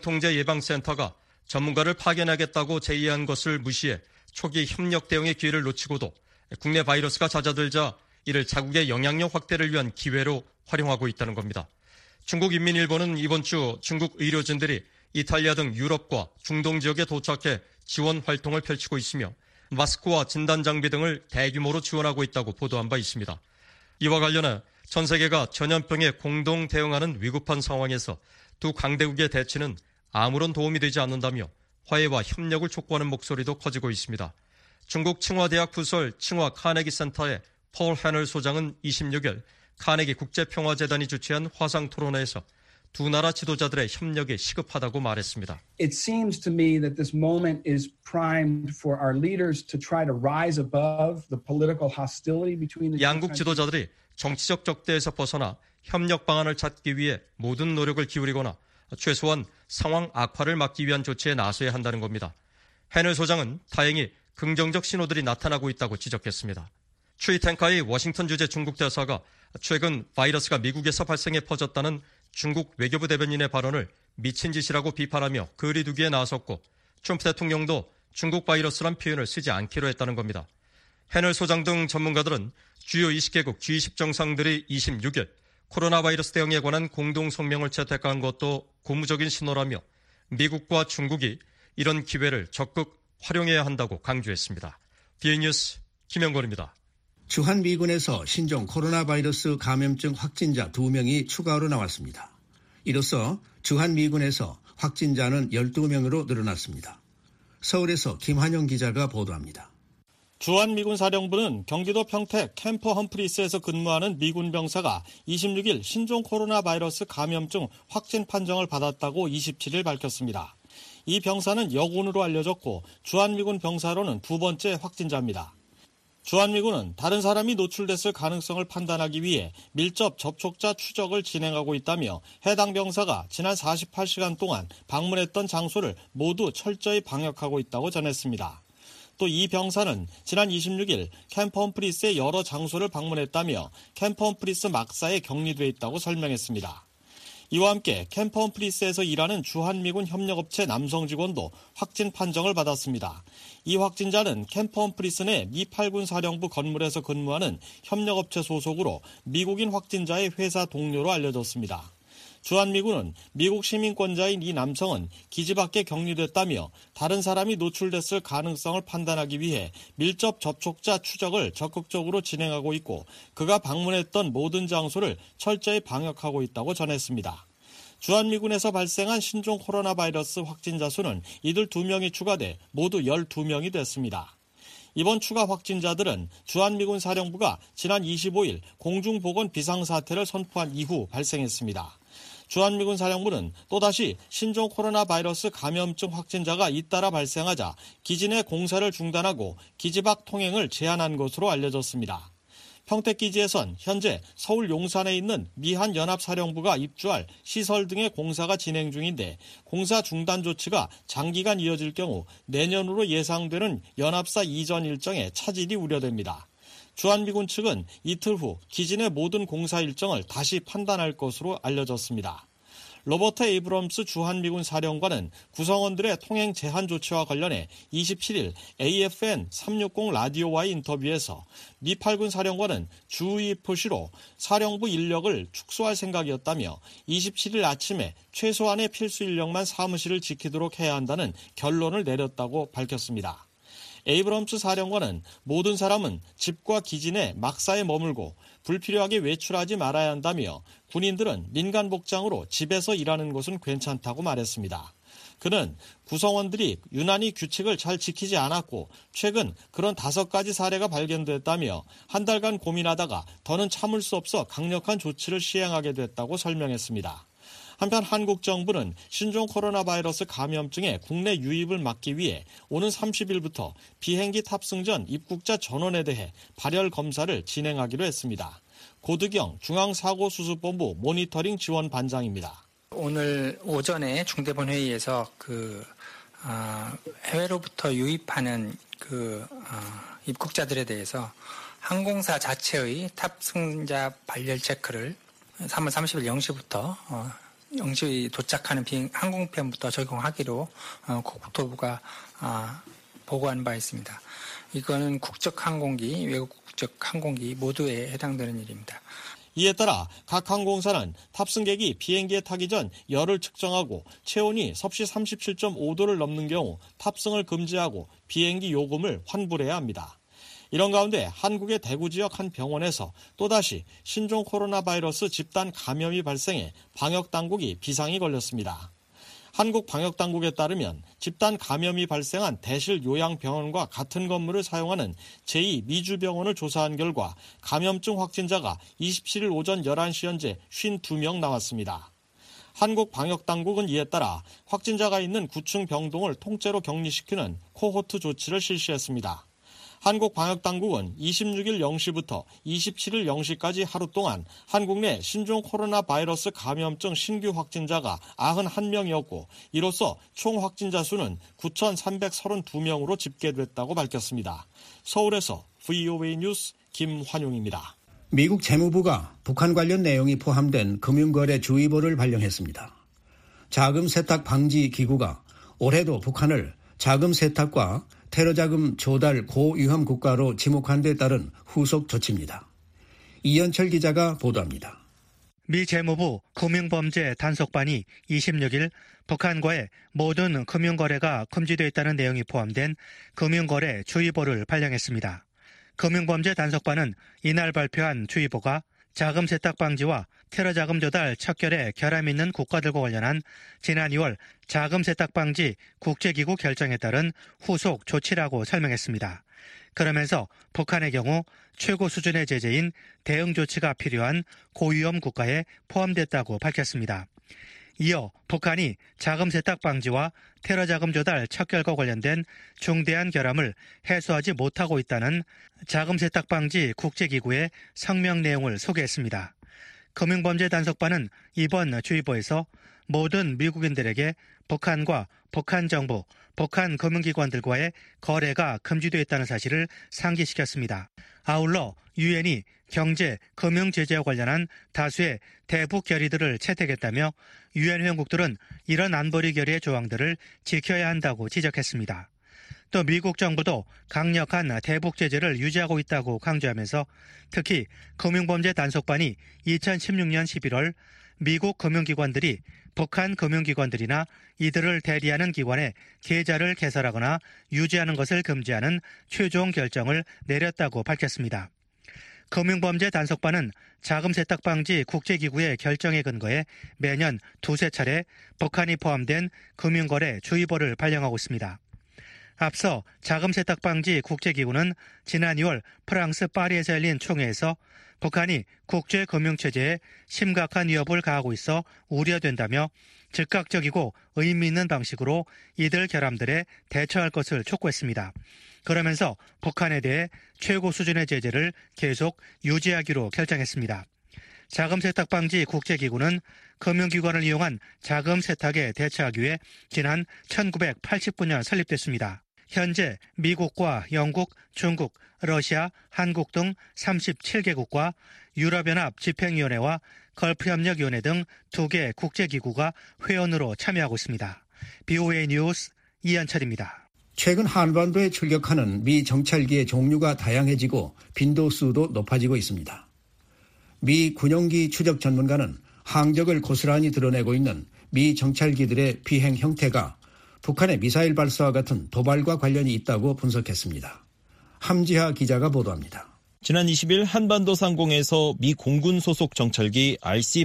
질병통제예방센터가 전문가를 파견하겠다고 제의한 것을 무시해 초기 협력 대응의 기회를 놓치고도 국내 바이러스가 잦아들자 이를 자국의 영향력 확대를 위한 기회로 활용하고 있다는 겁니다. 중국인민일보는 이번 주 중국 의료진들이 이탈리아 등 유럽과 중동 지역에 도착해 지원 활동을 펼치고 있으며 마스크와 진단 장비 등을 대규모로 지원하고 있다고 보도한 바 있습니다. 이와 관련해 전 세계가 전염병에 공동 대응하는 위급한 상황에서 두 강대국의 대치는 아무런 도움이 되지 않는다며 화해와 협력을 촉구하는 목소리도 커지고 있습니다. 중국 칭화대학 부설 칭화 카네기 센터의 폴 해널 소장은 26일 카네기 국제평화재단이 주최한 화상 토론회에서 두 나라 지도자들의 협력이 시급하다고 말했습니다. It seems to me that this moment is primed for our leaders to try to rise above the political hostility between the 양국 지도자들이 정치적 적대에서 벗어나 협력 방안을 찾기 위해 모든 노력을 기울이거나 최소한 상황 악화를 막기 위한 조치에 나서야 한다는 겁니다. 해널 소장은 다행히 긍정적 신호들이 나타나고 있다고 지적했습니다. 추이 탱카의 워싱턴 주재 중국 대사가 최근 바이러스가 미국에서 발생해 퍼졌다는 중국 외교부 대변인의 발언을 미친 짓이라고 비판하며 거리두기에 나섰고 트럼프 대통령도 중국 바이러스란 표현을 쓰지 않기로 했다는 겁니다. 해널 소장 등 전문가들은 주요 20개국 G20 정상들이 26일 코로나 바이러스 대응에 관한 공동 성명을 채택한 것도 고무적인 신호라며 미국과 중국이 이런 기회를 적극 활용해야 한다고 강조했습니다. BA 뉴스 김영걸입니다. 주한미군에서 신종 코로나 바이러스 감염증 확진자 2명이 추가로 나왔습니다. 이로써 주한미군에서 확진자는 12명으로 늘어났습니다. 서울에서 김환영 기자가 보도합니다. 주한미군 사령부는 경기도 평택 캠프 험프리스에서 근무하는 미군 병사가 26일 신종 코로나 바이러스 감염증 확진 판정을 받았다고 27일 밝혔습니다. 이 병사는 여군으로 알려졌고 주한미군 병사로는 두 번째 확진자입니다. 주한미군은 다른 사람이 노출됐을 가능성을 판단하기 위해 밀접 접촉자 추적을 진행하고 있다며 해당 병사가 지난 48시간 동안 방문했던 장소를 모두 철저히 방역하고 있다고 전했습니다. 또 이 병사는 지난 26일 캠프 험프리스의 여러 장소를 방문했다며 캠프 험프리스 막사에 격리돼 있다고 설명했습니다. 이와 함께 캠프 험프리스에서 일하는 주한미군 협력업체 남성 직원도 확진 판정을 받았습니다. 이 확진자는 캠프 험프리스 내 미 8군 사령부 건물에서 근무하는 협력업체 소속으로 미국인 확진자의 회사 동료로 알려졌습니다. 주한미군은 미국 시민권자인 이 남성은 기지 밖에 격리됐다며 다른 사람이 노출됐을 가능성을 판단하기 위해 밀접 접촉자 추적을 적극적으로 진행하고 있고 그가 방문했던 모든 장소를 철저히 방역하고 있다고 전했습니다. 주한미군에서 발생한 신종 코로나 바이러스 확진자 수는 이들 2명이 추가돼 모두 12명이 됐습니다. 이번 추가 확진자들은 주한미군 사령부가 지난 25일 공중보건 비상사태를 선포한 이후 발생했습니다. 주한미군 사령부는 또다시 신종 코로나 바이러스 감염증 확진자가 잇따라 발생하자 기지 내 공사를 중단하고 기지 밖 통행을 제한한 것으로 알려졌습니다. 평택기지에선 현재 서울 용산에 있는 미한 연합사령부가 입주할 시설 등의 공사가 진행 중인데 공사 중단 조치가 장기간 이어질 경우 내년으로 예상되는 연합사 이전 일정에 차질이 우려됩니다. 주한미군 측은 이틀 후 기지 내 모든 공사 일정을 다시 판단할 것으로 알려졌습니다. 로버트 에이브럼스 주한미군 사령관은 구성원들의 통행 제한 조치와 관련해 27일 AFN 360 라디오와의 인터뷰에서 미 8군 사령관은 주의 표시로 사령부 인력을 축소할 생각이었다며 27일 아침에 최소한의 필수 인력만 사무실을 지키도록 해야 한다는 결론을 내렸다고 밝혔습니다. 에이브럼스 사령관은 모든 사람은 집과 기지 내 막사에 머물고 불필요하게 외출하지 말아야 한다며 군인들은 민간 복장으로 집에서 일하는 것은 괜찮다고 말했습니다. 그는 구성원들이 유난히 규칙을 잘 지키지 않았고 최근 그런 5가지 사례가 발견됐다며 한 달간 고민하다가 더는 참을 수 없어 강력한 조치를 시행하게 됐다고 설명했습니다. 한편 한국 정부는 신종 코로나 바이러스 감염증의 국내 유입을 막기 위해 오는 30일부터 비행기 탑승 전 입국자 전원에 대해 발열 검사를 진행하기로 했습니다. 고드경 중앙사고수습본부 모니터링 지원 반장입니다. 오늘 오전에 중대본 회의에서 해외로부터 유입하는 입국자들에 대해서 항공사 자체의 탑승자 발열 체크를 3월 30일 0시부터 0시 도착하는 항공편부터 적용하기로 국토부가 보고한 바 있습니다. 이거는 국적 항공기, 외국 국적 항공기 모두에 해당되는 일입니다. 이에 따라 각 항공사는 탑승객이 비행기에 타기 전 열을 측정하고 체온이 섭씨 37.5도를 넘는 경우 탑승을 금지하고 비행기 요금을 환불해야 합니다. 이런 가운데 한국의 대구 지역 한 병원에서 또다시 신종 코로나 바이러스 집단 감염이 발생해 방역당국이 비상이 걸렸습니다. 한국 방역당국에 따르면 집단 감염이 발생한 대실 요양병원과 같은 건물을 사용하는 제2미주병원을 조사한 결과 감염증 확진자가 27일 오전 11시 현재 52명 나왔습니다. 한국 방역당국은 이에 따라 확진자가 있는 9층 병동을 통째로 격리시키는 코호트 조치를 실시했습니다. 한국방역당국은 26일 0시부터 27일 0시까지 하루 동안 한국 내 신종 코로나 바이러스 감염증 신규 확진자가 91명이었고 이로써 총 확진자 수는 9,332명으로 집계됐다고 밝혔습니다. 서울에서 VOA 뉴스 김환용입니다. 미국 재무부가 북한 관련 내용이 포함된 금융거래 주의보를 발령했습니다. 자금 세탁 방지 기구가 올해도 북한을 자금 세탁과 테러자금 조달 고위험 국가로 지목한 데 따른 후속 조치입니다. 이현철 기자가 보도합니다. 미 재무부 금융범죄 단속반이 26일 북한과의 모든 금융거래가 금지되어 있다는 내용이 포함된 금융거래 주의보를 발령했습니다. 금융범죄 단속반은 이날 발표한 주의보가 자금 세탁 방지와 테러 자금 조달 척결에 결함 있는 국가들과 관련한 지난 2월 자금 세탁 방지 국제기구 결정에 따른 후속 조치라고 설명했습니다. 그러면서 북한의 경우 최고 수준의 제재인 대응 조치가 필요한 고위험 국가에 포함됐다고 밝혔습니다. 이어 북한이 자금 세탁 방지와 테러 자금 조달 척결과 관련된 중대한 결함을 해소하지 못하고 있다는 자금 세탁 방지 국제기구의 성명 내용을 소개했습니다. 금융범죄 단속반은 이번 주의보에서 모든 미국인들에게 북한과 북한 정부, 북한 금융기관들과의 거래가 금지되어 있다는 사실을 상기시켰습니다. 아울러 유엔이 경제, 금융 제재와 관련한 다수의 대북 결의들을 채택했다며 유엔 회원국들은 이런 안보리 결의의 조항들을 지켜야 한다고 지적했습니다. 또 미국 정부도 강력한 대북 제재를 유지하고 있다고 강조하면서 특히 금융범죄 단속반이 2016년 11월 미국 금융기관들이 북한 금융기관들이나 이들을 대리하는 기관에 계좌를 개설하거나 유지하는 것을 금지하는 최종 결정을 내렸다고 밝혔습니다. 금융범죄 단속반은 자금 세탁 방지 국제기구의 결정에 근거해 매년 두세 차례 북한이 포함된 금융거래 주의보를 발령하고 있습니다. 앞서 자금 세탁 방지 국제기구는 지난 2월 프랑스 파리에서 열린 총회에서 북한이 국제 금융체제에 심각한 위협을 가하고 있어 우려된다며 즉각적이고 의미 있는 방식으로 이들 결함들에 대처할 것을 촉구했습니다. 그러면서 북한에 대해 최고 수준의 제재를 계속 유지하기로 결정했습니다. 자금 세탁 방지 국제기구는 금융기관을 이용한 자금 세탁에 대처하기 위해 지난 1989년 설립됐습니다. 현재 미국과 영국, 중국, 러시아, 한국 등 37개국과 유럽연합 집행위원회와 걸프협력위원회 등 2개 국제기구가 회원으로 참여하고 있습니다. BOA 뉴스 이현철입니다. 최근 한반도에 출격하는 미 정찰기의 종류가 다양해지고 빈도수도 높아지고 있습니다. 미 군용기 추적 전문가는 항적을 고스란히 드러내고 있는 미 정찰기들의 비행 형태가 북한의 미사일 발사와 같은 도발과 관련이 있다고 분석했습니다. 함지하 기자가 보도합니다. 지난 20일 한반도 상공에서 미 공군 소속 정찰기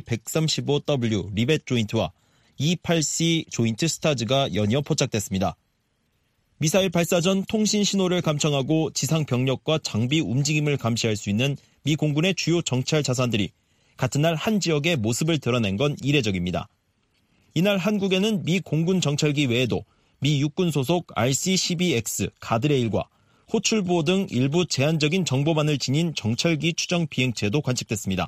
RC-135W 리벳 조인트와 E-8C 조인트 스타즈가 연이어 포착됐습니다. 미사일 발사 전 통신 신호를 감청하고 지상 병력과 장비 움직임을 감시할 수 있는 미 공군의 주요 정찰 자산들이 같은 날 한 지역의 모습을 드러낸 건 이례적입니다. 이날 한국에는 미 공군 정찰기 외에도 미 육군 소속 RC-12X 가드레일과 호출보호 등 일부 제한적인 정보만을 지닌 정찰기 추정 비행체도 관측됐습니다.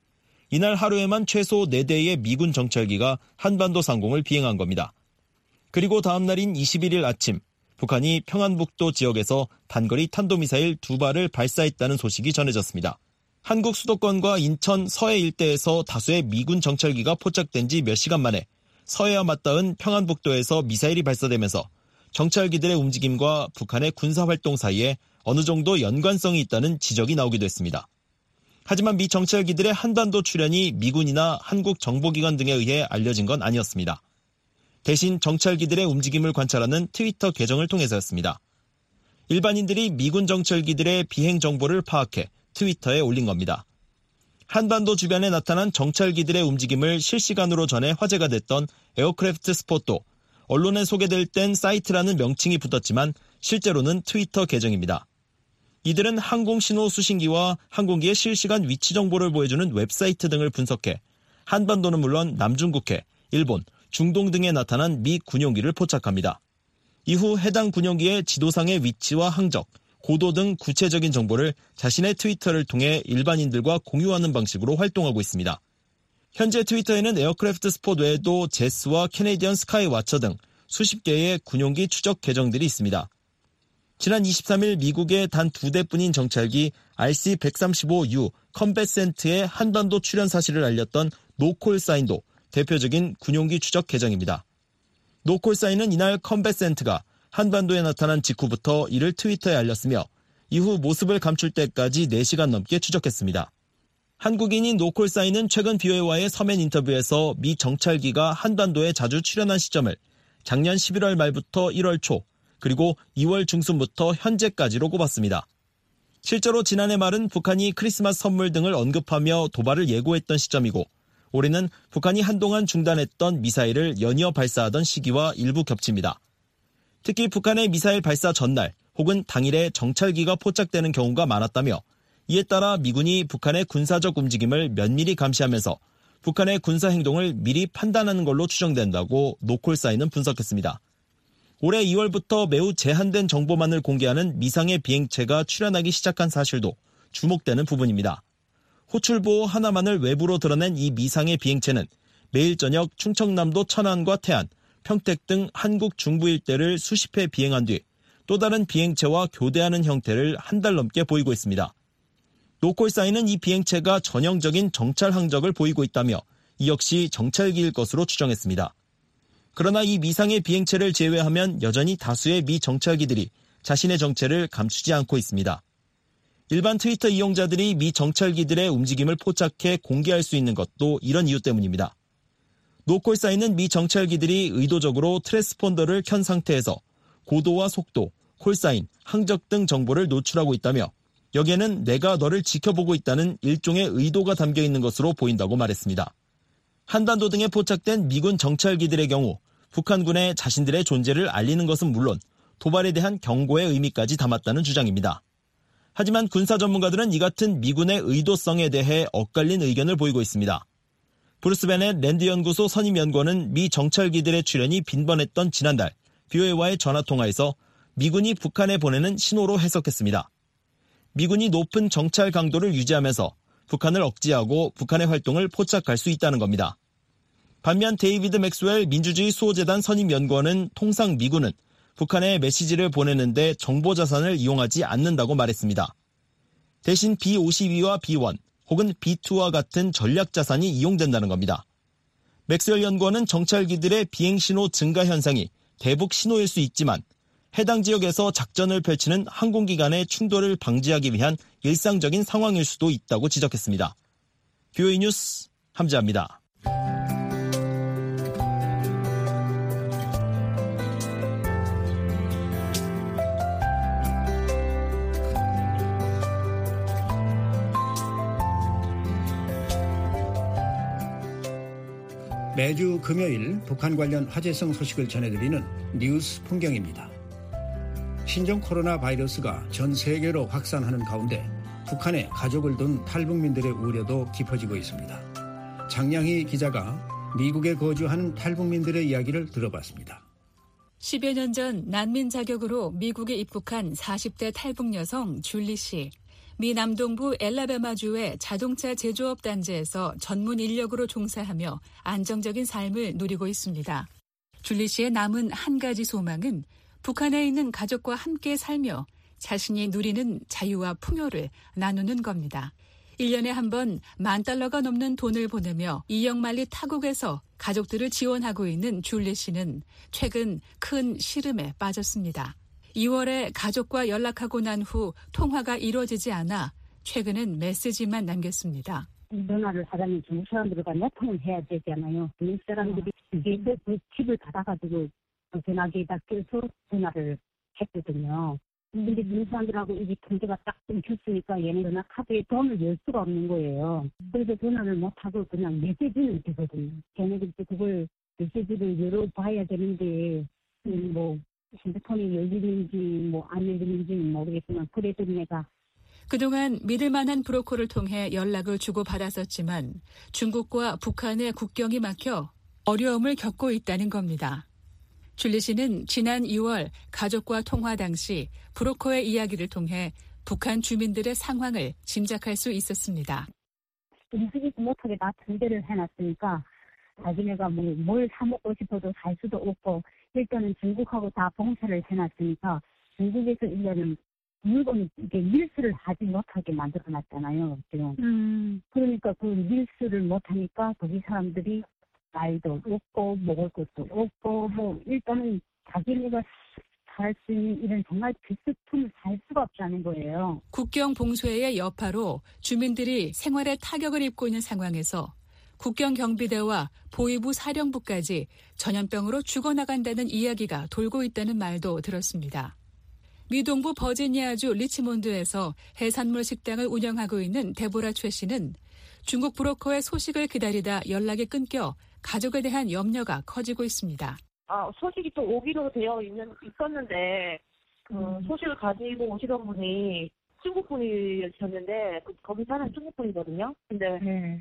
이날 하루에만 최소 4대의 미군 정찰기가 한반도 상공을 비행한 겁니다. 그리고 다음 날인 21일 아침 북한이 평안북도 지역에서 단거리 탄도미사일 2발을 발사했다는 소식이 전해졌습니다. 한국 수도권과 인천, 서해 일대에서 다수의 미군 정찰기가 포착된 지 몇 시간 만에 서해와 맞닿은 평안북도에서 미사일이 발사되면서 정찰기들의 움직임과 북한의 군사활동 사이에 어느 정도 연관성이 있다는 지적이 나오기도 했습니다. 하지만 미 정찰기들의 한반도 출현이 미군이나 한국 정보기관 등에 의해 알려진 건 아니었습니다. 대신 정찰기들의 움직임을 관찰하는 트위터 계정을 통해서였습니다. 일반인들이 미군 정찰기들의 비행 정보를 파악해 트위터에 올린 겁니다. 한반도 주변에 나타난 정찰기들의 움직임을 실시간으로 전해 화제가 됐던 에어크래프트 스폿도 언론에 소개될 땐 사이트라는 명칭이 붙었지만 실제로는 트위터 계정입니다. 이들은 항공 신호 수신기와 항공기의 실시간 위치 정보를 보여주는 웹사이트 등을 분석해 한반도는 물론 남중국해, 일본, 중동 등에 나타난 미 군용기를 포착합니다. 이후 해당 군용기의 지도상의 위치와 항적, 고도 등 구체적인 정보를 자신의 트위터를 통해 일반인들과 공유하는 방식으로 활동하고 있습니다. 현재 트위터에는 에어크래프트 스폿 외에도 제스와 캐네디언 스카이 와처 등 수십 개의 군용기 추적 계정들이 있습니다. 지난 23일 미국의 단 2대뿐인 정찰기 RC-135U 컴뱃센트의 한반도 출현 사실을 알렸던 노콜사인도 대표적인 군용기 추적 계정입니다. 노콜사인은 이날 컴뱃센트가 한반도에 나타난 직후부터 이를 트위터에 알렸으며 이후 모습을 감출 때까지 4시간 넘게 추적했습니다. 한국인인 노콜사인은 최근 BOA와의 서면 인터뷰에서 미 정찰기가 한반도에 자주 출현한 시점을 작년 11월 말부터 1월 초 그리고 2월 중순부터 현재까지로 꼽았습니다. 실제로 지난해 말은 북한이 크리스마스 선물 등을 언급하며 도발을 예고했던 시점이고 올해는 북한이 한동안 중단했던 미사일을 연이어 발사하던 시기와 일부 겹칩니다. 특히 북한의 미사일 발사 전날 혹은 당일에 정찰기가 포착되는 경우가 많았다며 이에 따라 미군이 북한의 군사적 움직임을 면밀히 감시하면서 북한의 군사 행동을 미리 판단하는 걸로 추정된다고 노콜사인은 분석했습니다. 올해 2월부터 매우 제한된 정보만을 공개하는 미상의 비행체가 출현하기 시작한 사실도 주목되는 부분입니다. 호출보호 하나만을 외부로 드러낸 이 미상의 비행체는 매일 저녁 충청남도 천안과 태안, 평택 등 한국 중부 일대를 수십 회 비행한 뒤 또 다른 비행체와 교대하는 형태를 한 달 넘게 보이고 있습니다. 노콜사인은 이 비행체가 전형적인 정찰 항적을 보이고 있다며 이 역시 정찰기일 것으로 추정했습니다. 그러나 이 미상의 비행체를 제외하면 여전히 다수의 미 정찰기들이 자신의 정체를 감추지 않고 있습니다. 일반 트위터 이용자들이 미 정찰기들의 움직임을 포착해 공개할 수 있는 것도 이런 이유 때문입니다. 노콜사인은 미 정찰기들이 의도적으로 트랜스폰더를 켠 상태에서 고도와 속도, 콜사인, 항적 등 정보를 노출하고 있다며 여기에는 내가 너를 지켜보고 있다는 일종의 의도가 담겨 있는 것으로 보인다고 말했습니다. 한반도 등에 포착된 미군 정찰기들의 경우 북한군에 자신들의 존재를 알리는 것은 물론 도발에 대한 경고의 의미까지 담았다는 주장입니다. 하지만 군사 전문가들은 이 같은 미군의 의도성에 대해 엇갈린 의견을 보이고 있습니다. 브루스 베넷 랜드연구소 선임연구원은 미 정찰기들의 출현이 빈번했던 지난달 BOA와의 전화통화에서 미군이 북한에 보내는 신호로 해석했습니다. 미군이 높은 정찰 강도를 유지하면서 북한을 억제하고 북한의 활동을 포착할 수 있다는 겁니다. 반면 데이비드 맥스웰 민주주의 수호재단 선임연구원은 통상 미군은 북한에 메시지를 보내는데 정보자산을 이용하지 않는다고 말했습니다. 대신 B-52와 B-1 혹은 B-2와 같은 전략자산이 이용된다는 겁니다. 맥스웰 연구원은 정찰기들의 비행신호 증가 현상이 대북 신호일 수 있지만 해당 지역에서 작전을 펼치는 항공기 간의 충돌을 방지하기 위한 일상적인 상황일 수도 있다고 지적했습니다. BOA 뉴스 함지아입니다. 매주 금요일 북한 관련 화제성 소식을 전해드리는 뉴스 풍경입니다. 신종 코로나 바이러스가 전 세계로 확산하는 가운데 북한에 가족을 둔 탈북민들의 우려도 깊어지고 있습니다. 장량희 기자가 미국에 거주하는 탈북민들의 이야기를 들어봤습니다. 10여 년 전 난민 자격으로 미국에 입국한 40대 탈북 여성 줄리 씨. 미 남동부 엘라베마주의 자동차 제조업 단지에서 전문 인력으로 종사하며 안정적인 삶을 누리고 있습니다. 줄리 씨의 남은 한 가지 소망은 북한에 있는 가족과 함께 살며 자신이 누리는 자유와 풍요를 나누는 겁니다. 1년에 한 번 $10,000가 넘는 돈을 보내며 이영만리 타국에서 가족들을 지원하고 있는 줄리 씨는 최근 큰 시름에 빠졌습니다. 2월에 가족과 연락하고 난 후 통화가 이루어지지 않아 최근엔 메시지만 남겼습니다. 전화를 하자면 중국 사람들과 내통을 해야 되잖아요. 중국 사람들이 위에서 그 칩을 받아가지고 전화기에다 껴서 전화를 했거든요. 근데 중국 사람들하고 이게 통제가 딱 끊겼으니까 얘네 전화 카드에 돈을 열 수가 없는 거예요. 그래서 전화를 못하고 그냥 메시지는 되거든요. 걔네들도 그걸 메시지를 열어봐야 되는데 뭐 핸드폰이 열리는지 뭐 안 열리는지는 모르겠지만 그래도 내가 그동안 믿을 만한 브로커를 통해 연락을 주고받았었지만 중국과 북한의 국경이 막혀 어려움을 겪고 있다는 겁니다. 줄리 씨는 지난 2월 가족과 통화 당시 브로커의 이야기를 통해 북한 주민들의 상황을 짐작할 수 있었습니다. 움직이지 못하게 다 등대를 해놨으니까 자기네가 뭘 사먹고 싶어도 살 수도 없고 일단은 중국하고 다 봉쇄를 해놨으니까 중국에서 일단은 물건 이게 밀수를 하지 못하게 만들어놨잖아요. 지금. 그러니까 그 밀수를 못하니까 거기 사람들이 날도 없고 먹을 것도 없고 뭐 일단은 자기네가 살 수 있는 이런 정말 필수품을 살 수가 없다는 거예요. 국경 봉쇄의 여파로 주민들이 생활에 타격을 입고 있는 상황에서 국경 경비대와 보위부 사령부까지 전염병으로 죽어나간다는 이야기가 돌고 있다는 말도 들었습니다. 미 동부 버지니아주 리치몬드에서 해산물 식당을 운영하고 있는 데보라 최 씨는 중국 브로커의 소식을 기다리다 연락이 끊겨 가족에 대한 염려가 커지고 있습니다. 소식이 또 오기로 되어 있었는데 소식을 가지고 오시던 분이 중국 분이셨는데 거기 사는 중국 분이거든요. 근데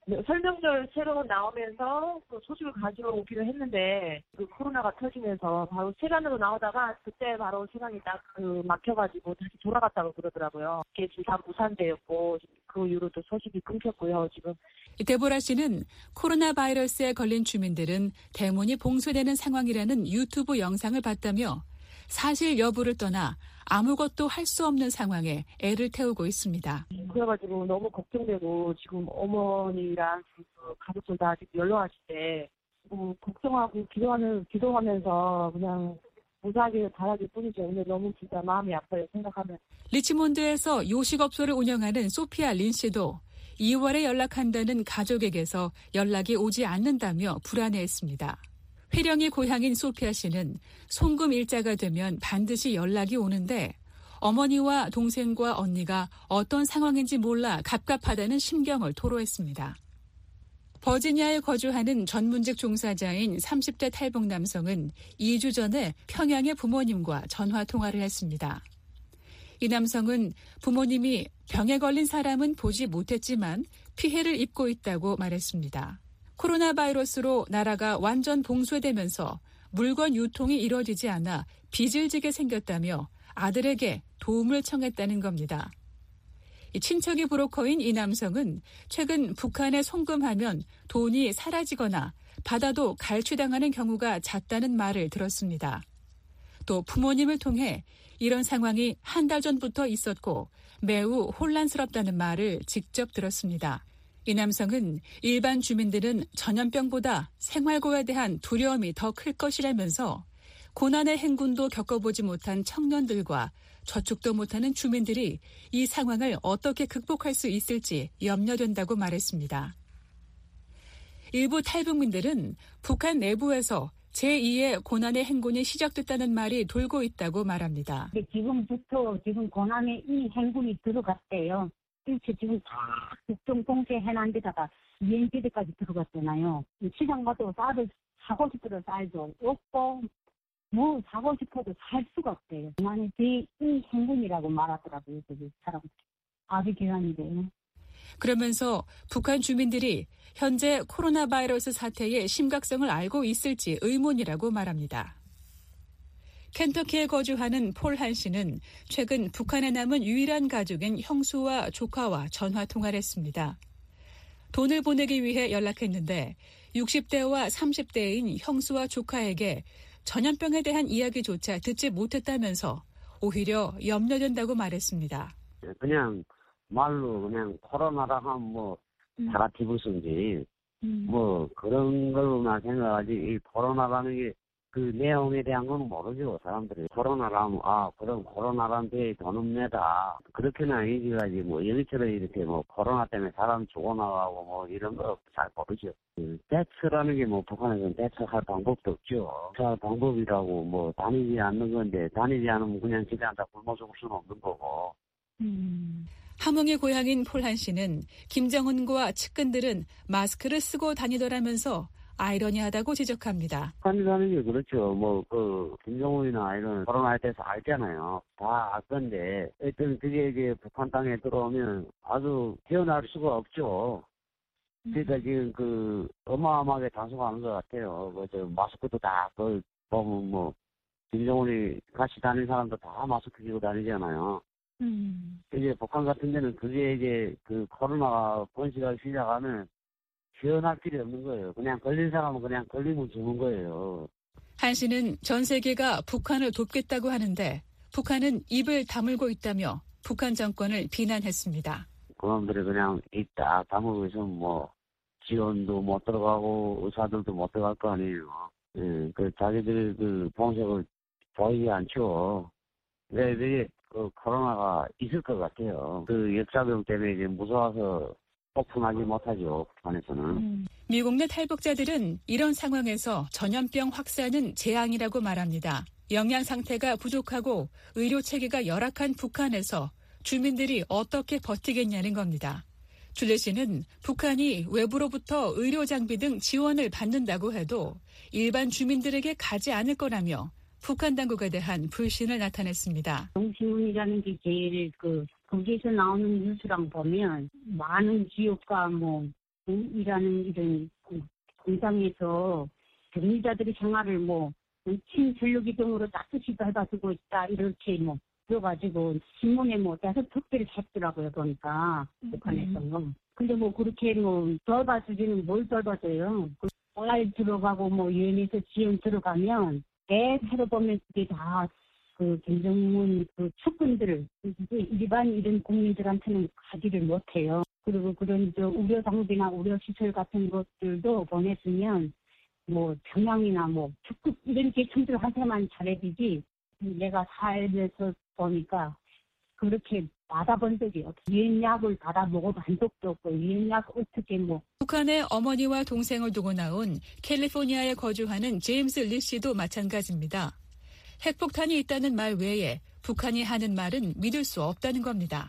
설명절 새로 나오면서 그 소식을 가지러 오기로 했는데 그 코로나가 터지면서 바로 세관으로 나오다가 그때 바로 세관이 딱 막혀가지고 다시 돌아갔다고 그러더라고요. 그게 다 무산되었고 그 이후로 또 소식이 끊겼고요. 지금 데보라 씨는 코로나 바이러스에 걸린 주민들은 대문이 봉쇄되는 상황이라는 유튜브 영상을 봤다며 사실 여부를 떠나 아무것도 할 수 없는 상황에 애를 태우고 있습니다. 그래가지고 너무 걱정되고 지금 어머니랑 가족들 다 지금 연락하실 때 걱정하고 기도하면서 그냥 무사하게 바라길 뿐이죠. 근데 너무 진짜 마음이 아파요. 생각하면. 리치몬드에서 요식업소를 운영하는 소피아 린 씨도 2월에 연락한다는 가족에게서 연락이 오지 않는다며 불안해했습니다. 회령이 고향인 소피아 씨는 송금 일자가 되면 반드시 연락이 오는데 어머니와 동생과 언니가 어떤 상황인지 몰라 갑갑하다는 심경을 토로했습니다. 버지니아에 거주하는 전문직 종사자인 30대 탈북 남성은 2주 전에 평양의 부모님과 전화 통화를 했습니다. 이 남성은 부모님이 병에 걸린 사람은 보지 못했지만 피해를 입고 있다고 말했습니다. 코로나 바이러스로 나라가 완전 봉쇄되면서 물건 유통이 이뤄지지 않아 빚을 지게 생겼다며 아들에게 도움을 청했다는 겁니다. 친척이 브로커인 이 남성은 최근 북한에 송금하면 돈이 사라지거나 받아도 갈취당하는 경우가 잦다는 말을 들었습니다. 또 부모님을 통해 이런 상황이 한 달 전부터 있었고 매우 혼란스럽다는 말을 직접 들었습니다. 이 남성은 일반 주민들은 전염병보다 생활고에 대한 두려움이 더 클 것이라면서 고난의 행군도 겪어보지 못한 청년들과 저축도 못하는 주민들이 이 상황을 어떻게 극복할 수 있을지 염려된다고 말했습니다. 일부 탈북민들은 북한 내부에서 제2의 고난의 행군이 시작됐다는 말이 돌고 있다고 말합니다. 지금부터 고난의 이 행군이 들어갔대요. 지금 다 국경 봉쇄해놓은 데다가 유엔지대까지 들어갔잖아요. 시장 가도 쌀을 사고 싶어도 쌀도 없고 뭐 사고 싶어도 살 수가 없대요. 나는 이 행군이라고 말하더라고요. 그 사람 아주 기간인데요. 그러면서 북한 주민들이 현재 코로나 바이러스 사태의 심각성을 알고 있을지 의문이라고 말합니다. 켄터키에 거주하는 폴 한 씨는 최근 북한에 남은 유일한 가족인 형수와 조카와 전화 통화를 했습니다. 돈을 보내기 위해 연락했는데 60대와 30대인 형수와 조카에게 전염병에 대한 이야기조차 듣지 못했다면서 오히려 염려된다고 말했습니다. 그냥 말로 그냥 코로나라 하면 뭐 사라티부스인지 뭐 그런 걸로만 생각하지 이 코로나라는 게 그 내용에 대한 건 모르죠. 사람들이 코로나라면 그럼 코로나란 데 돈 없네다. 그렇게는 아니지가지 뭐 여기처럼 이렇게 뭐 코로나 때문에 사람 죽어나가고 뭐 이런 거 잘 모르죠. 대처라는 게 뭐 북한에서는 대처할 방법도 없죠. 대처할 방법이라고 뭐 다니지 않는 건데 다니지 않으면 그냥 집에 앉아 굶어 죽을 수는 없는 거고. 함흥의 고향인 폴한 씨는 김정은과 측근들은 마스크를 쓰고 다니더라면서 아이러니하다고 지적합니다. 북한이라는 게 그렇죠. 김정은이나 이런 코로나에 대해서 알잖아요. 다 알 건데, 일단 그게 이제 북한 땅에 들어오면 아주 헤어날 수가 없죠. 그러니까 지금 어마어마하게 단속하는 것 같아요. 마스크도 다 보면 김정은이 같이 다니는 사람도 다 마스크 끼고 다니잖아요. 이제 북한 같은 데는 그게 이제 코로나가 번식하기 시작하면 지원할 필요 없는 거예요. 그냥 걸린 사람은 그냥 걸리면 죽는 거예요. 한 씨는 전 세계가 북한을 돕겠다고 하는데 북한은 입을 다물고 있다며 북한 정권을 비난했습니다. 그놈들이 그냥 입 딱 다물고 있으면 지원도 못 들어가고 의사들도 못 들어갈 거 아니에요. 자기들 봉쇄를 보이지 않죠. 이게 코로나가 있을 것 같아요. 역사병 때문에 이제 무서워서 오픈하지 못하죠, 북한에서는. 미국 내 탈북자들은 이런 상황에서 전염병 확산은 재앙이라고 말합니다. 영양 상태가 부족하고 의료 체계가 열악한 북한에서 주민들이 어떻게 버티겠냐는 겁니다. 줄리 씨는 북한이 외부로부터 의료 장비 등 지원을 받는다고 해도 일반 주민들에게 가지 않을 거라며 북한 당국에 대한 불신을 나타냈습니다. 동신문이라는 게 제일 거기에서 나오는 뉴스랑 보면 많은 지역과 일하는 이런 공장에서 격리자들이 생활을 친전력이동으로 따뜻이 밟아주고 있다 이렇게 그래가지고 신문에 계속 특별히 했더라고요 보니까 북한에서. 근데 그렇게 돌봐주지는 뭘 돌봐줘요. 알 들어가고 유엔에서 지원 들어가면 대체로 보면 그게 다 김정은 측근들을 일반 이런 국민들한테는 가지를 못해요. 그리고 그런 의료 장비나 의료 시설 같은 것들도 보냈으면 평양이나 특급 이런 계층들한테만 잘해주지 내가 살면서 보니까 그렇게 받아본 적이 없어요. 유엔 약을 받아 먹어본 적도 없고 유엔 약 어떻게 북한의 어머니와 동생을 두고 나온 캘리포니아에 거주하는 제임스 리 씨도 마찬가지입니다. 핵폭탄이 있다는 말 외에 북한이 하는 말은 믿을 수 없다는 겁니다.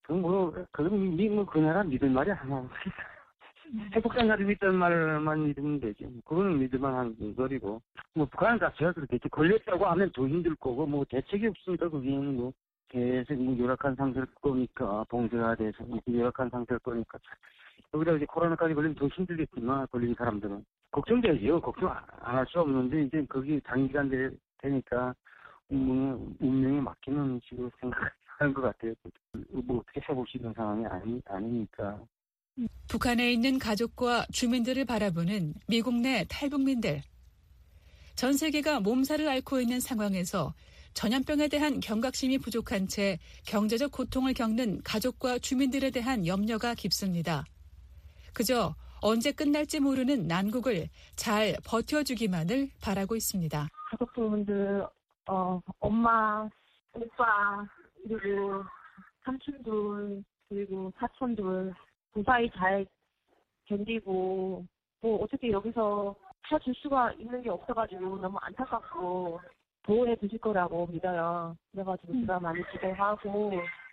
그 나라 믿을 말이 하나 없어요. 핵폭탄 가지고 있다는 말만 믿으면 되지. 그거는 믿을만한 소리고. 북한은 자체가 그렇겠지. 걸렸다고 하면 더 힘들 거고, 대책이 없으니까 그게는 계속 열악한 상태일 거니까, 봉쇄가 돼서 열악한 상태일 거니까. 여기다 이제 코로나까지 걸리면 더 힘들겠지만, 걸린 사람들은. 걱정되지요. 걱정 안 할 수 없는데, 이제 거기 단기간 되니까, 운명에 맡기는 식으로 생각하는 것 같아요. 어떻게 해볼 수 있는 상황이 아니니까. 북한에 있는 가족과 주민들을 바라보는 미국 내 탈북민들. 전 세계가 몸살을 앓고 있는 상황에서 전염병에 대한 경각심이 부족한 채 경제적 고통을 겪는 가족과 주민들에 대한 염려가 깊습니다. 그저 언제 끝날지 모르는 난국을 잘 버텨주기만을 바라고 있습니다. 가족분들, 엄마, 오빠, 그리고 삼촌들, 그리고 사촌들 무사히 잘 견디고 어떻게 여기서 찾을 수가 있는 게 없어가지고 너무 안타깝고 보호해 주실 거라고 믿어요. 그래가지고 제가 많이 기도하고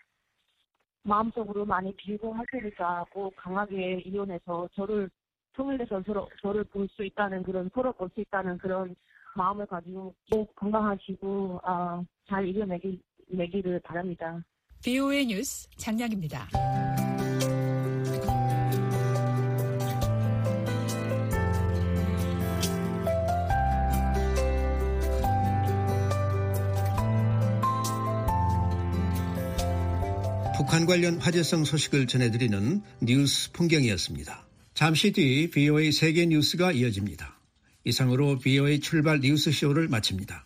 마음속으로 많이 빌고 할 테니까 꼭 강하게 이혼해서 저를 통일해서 저를 볼 수 있다는 서로 볼 수 있다는 그런 마음을 가지고 꼭 건강하시고 잘 이겨내기를 바랍니다. VOA 뉴스 장량입니다. 북한 관련 화제성 소식을 전해드리는 뉴스 풍경이었습니다. 잠시 뒤 VOA 세계 뉴스가 이어집니다. 이상으로 VOA 출발 뉴스쇼를 마칩니다.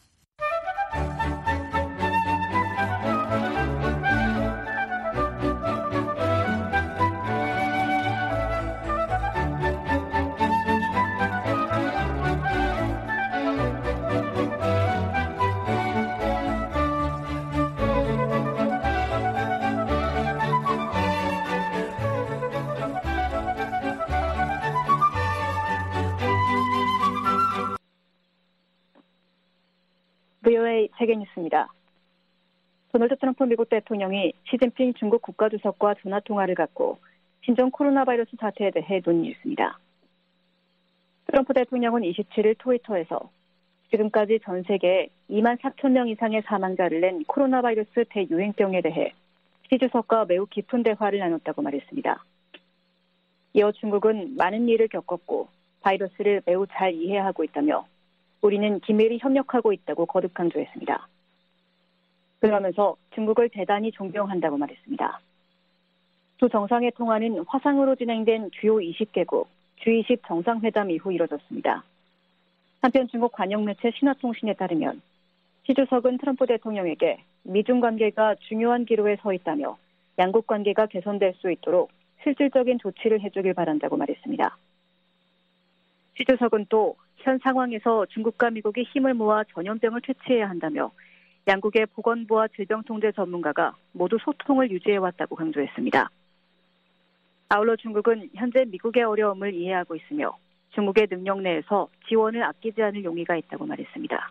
세계뉴스입니다. 도널드 트럼프 미국 대통령이 시진핑 중국 국가주석과 전화통화를 갖고 신종 코로나 바이러스 사태에 대해 논의했습니다. 트럼프 대통령은 27일 트위터에서 지금까지 전 세계에 2만 4천 명 이상의 사망자를 낸 코로나 바이러스 대유행병에 대해 시 주석과 매우 깊은 대화를 나눴다고 말했습니다. 이어 중국은 많은 일을 겪었고 바이러스를 매우 잘 이해하고 있다며 우리는 긴밀히 협력하고 있다고 거듭 강조했습니다. 그러면서 중국을 대단히 존경한다고 말했습니다. 두 정상의 통화는 화상으로 진행된 주요 20개국 G20 정상회담 이후 이뤄졌습니다. 한편 중국 관영 매체 신화통신에 따르면 시 주석은 트럼프 대통령에게 미중 관계가 중요한 기로에 서 있다며 양국 관계가 개선될 수 있도록 실질적인 조치를 해주길 바란다고 말했습니다. 시 주석은 또 현 상황에서 중국과 미국이 힘을 모아 전염병을 퇴치해야 한다며 양국의 보건부와 질병통제 전문가가 모두 소통을 유지해왔다고 강조했습니다. 아울러 중국은 현재 미국의 어려움을 이해하고 있으며 중국의 능력 내에서 지원을 아끼지 않을 용의가 있다고 말했습니다.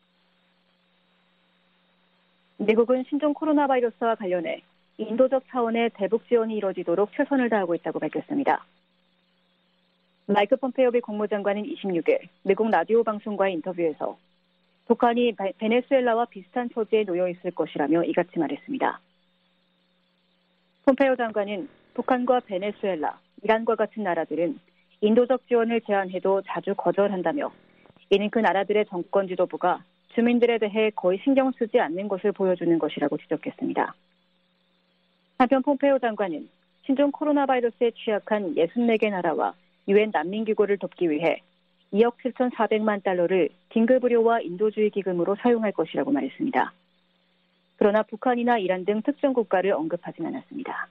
미국은 신종 코로나 바이러스와 관련해 인도적 차원의 대북 지원이 이뤄지도록 최선을 다하고 있다고 밝혔습니다. 마이크 폼페이오 미 국무장관은 26일 미국 라디오 방송과의 인터뷰에서 북한이 베네수엘라와 비슷한 처지에 놓여 있을 것이라며 이같이 말했습니다. 폼페이오 장관은 북한과 베네수엘라, 이란과 같은 나라들은 인도적 지원을 제안해도 자주 거절한다며 이는 그 나라들의 정권 지도부가 주민들에 대해 거의 신경 쓰지 않는 것을 보여주는 것이라고 지적했습니다. 한편 폼페이오 장관은 신종 코로나 바이러스에 취약한 64개 나라와 유엔 난민기구를 돕기 위해 2억 7,400만 달러를 긴급의료와 인도주의 기금으로 사용할 것이라고 말했습니다. 그러나 북한이나 이란 등 특정 국가를 언급하진 않았습니다.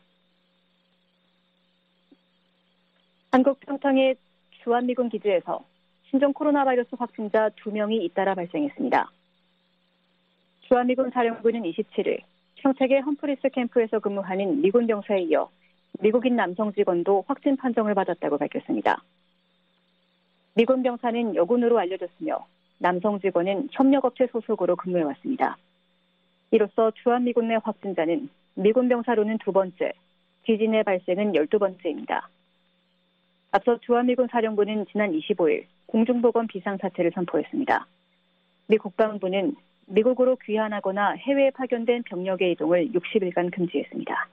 한국 평창의 주한미군 기지에서 신종 코로나 바이러스 확진자 2명이 잇따라 발생했습니다. 주한미군 사령부는 27일 평택의 험프리스 캠프에서 근무하는 미군 병사에 이어 미국인 남성 직원도 확진 판정을 받았다고 밝혔습니다. 미군 병사는 여군으로 알려졌으며 남성 직원은 협력업체 소속으로 근무해왔습니다. 이로써 주한미군 내 확진자는 미군 병사로는 2번째, 기지 내 발생은 12번째입니다. 앞서 주한미군 사령부는 지난 25일 공중보건 비상사태를 선포했습니다. 미 국방부는 미국으로 귀환하거나 해외에 파견된 병력의 이동을 60일간 금지했습니다.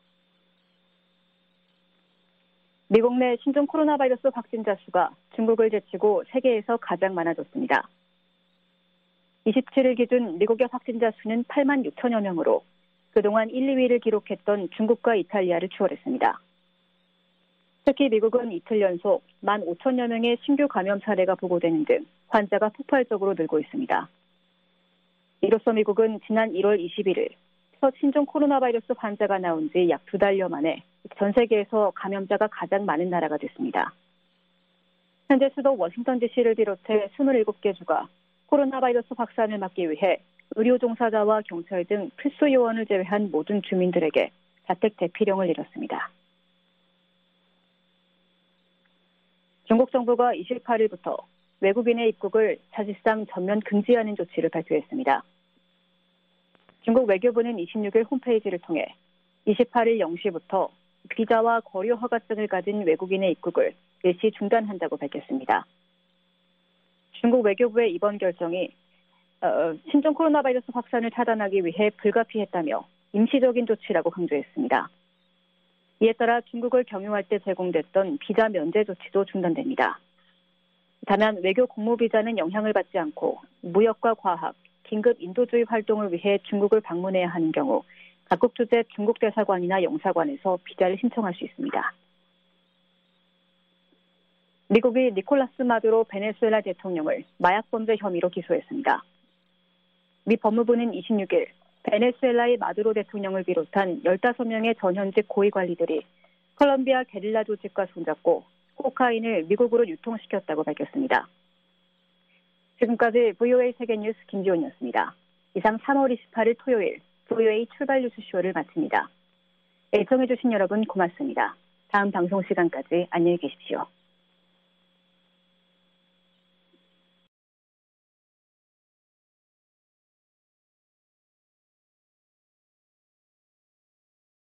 미국 내 신종 코로나 바이러스 확진자 수가 중국을 제치고 세계에서 가장 많아졌습니다. 27일 기준 미국의 확진자 수는 8만 6천여 명으로 그동안 1, 2위를 기록했던 중국과 이탈리아를 추월했습니다. 특히 미국은 이틀 연속 1만 5천여 명의 신규 감염 사례가 보고되는 등 환자가 폭발적으로 늘고 있습니다. 이로써 미국은 지난 1월 21일 첫 신종 코로나 바이러스 환자가 나온 지 약 2달여 만에 전 세계에서 감염자가 가장 많은 나라가 됐습니다. 현재 수도 워싱턴 DC를 비롯해 27개 주가 코로나 바이러스 확산을 막기 위해 의료 종사자와 경찰 등 필수 요원을 제외한 모든 주민들에게 자택 대피령을 내렸습니다. 중국 정부가 28일부터 외국인의 입국을 사실상 전면 금지하는 조치를 발표했습니다. 중국 외교부는 26일 홈페이지를 통해 28일 0시부터 비자와 거류 허가증을 가진 외국인의 입국을 일시 중단한다고 밝혔습니다. 중국 외교부의 이번 결정이 신종 코로나 바이러스 확산을 차단하기 위해 불가피했다며 임시적인 조치라고 강조했습니다. 이에 따라 중국을 경유할 때 제공됐던 비자 면제 조치도 중단됩니다. 다만 외교 공무 비자는 영향을 받지 않고 무역과 과학, 긴급 인도주의 활동을 위해 중국을 방문해야 하는 경우 각국 주재 중국 대사관이나 영사관에서 비자를 신청할 수 있습니다. 미국이 니콜라스 마두로 베네수엘라 대통령을 마약 범죄 혐의로 기소했습니다. 미 법무부는 26일 베네수엘라의 마두로 대통령을 비롯한 15명의 전현직 고위 관리들이 콜롬비아 게릴라 조직과 손잡고 코카인을 미국으로 유통시켰다고 밝혔습니다. 지금까지 VOA 세계뉴스 김지원이었습니다. 이상 3월 28일 토요일 VOA 출발 뉴스쇼를 마칩니다. 애청해주신 여러분 고맙습니다. 다음 방송 시간까지 안녕히 계십시오.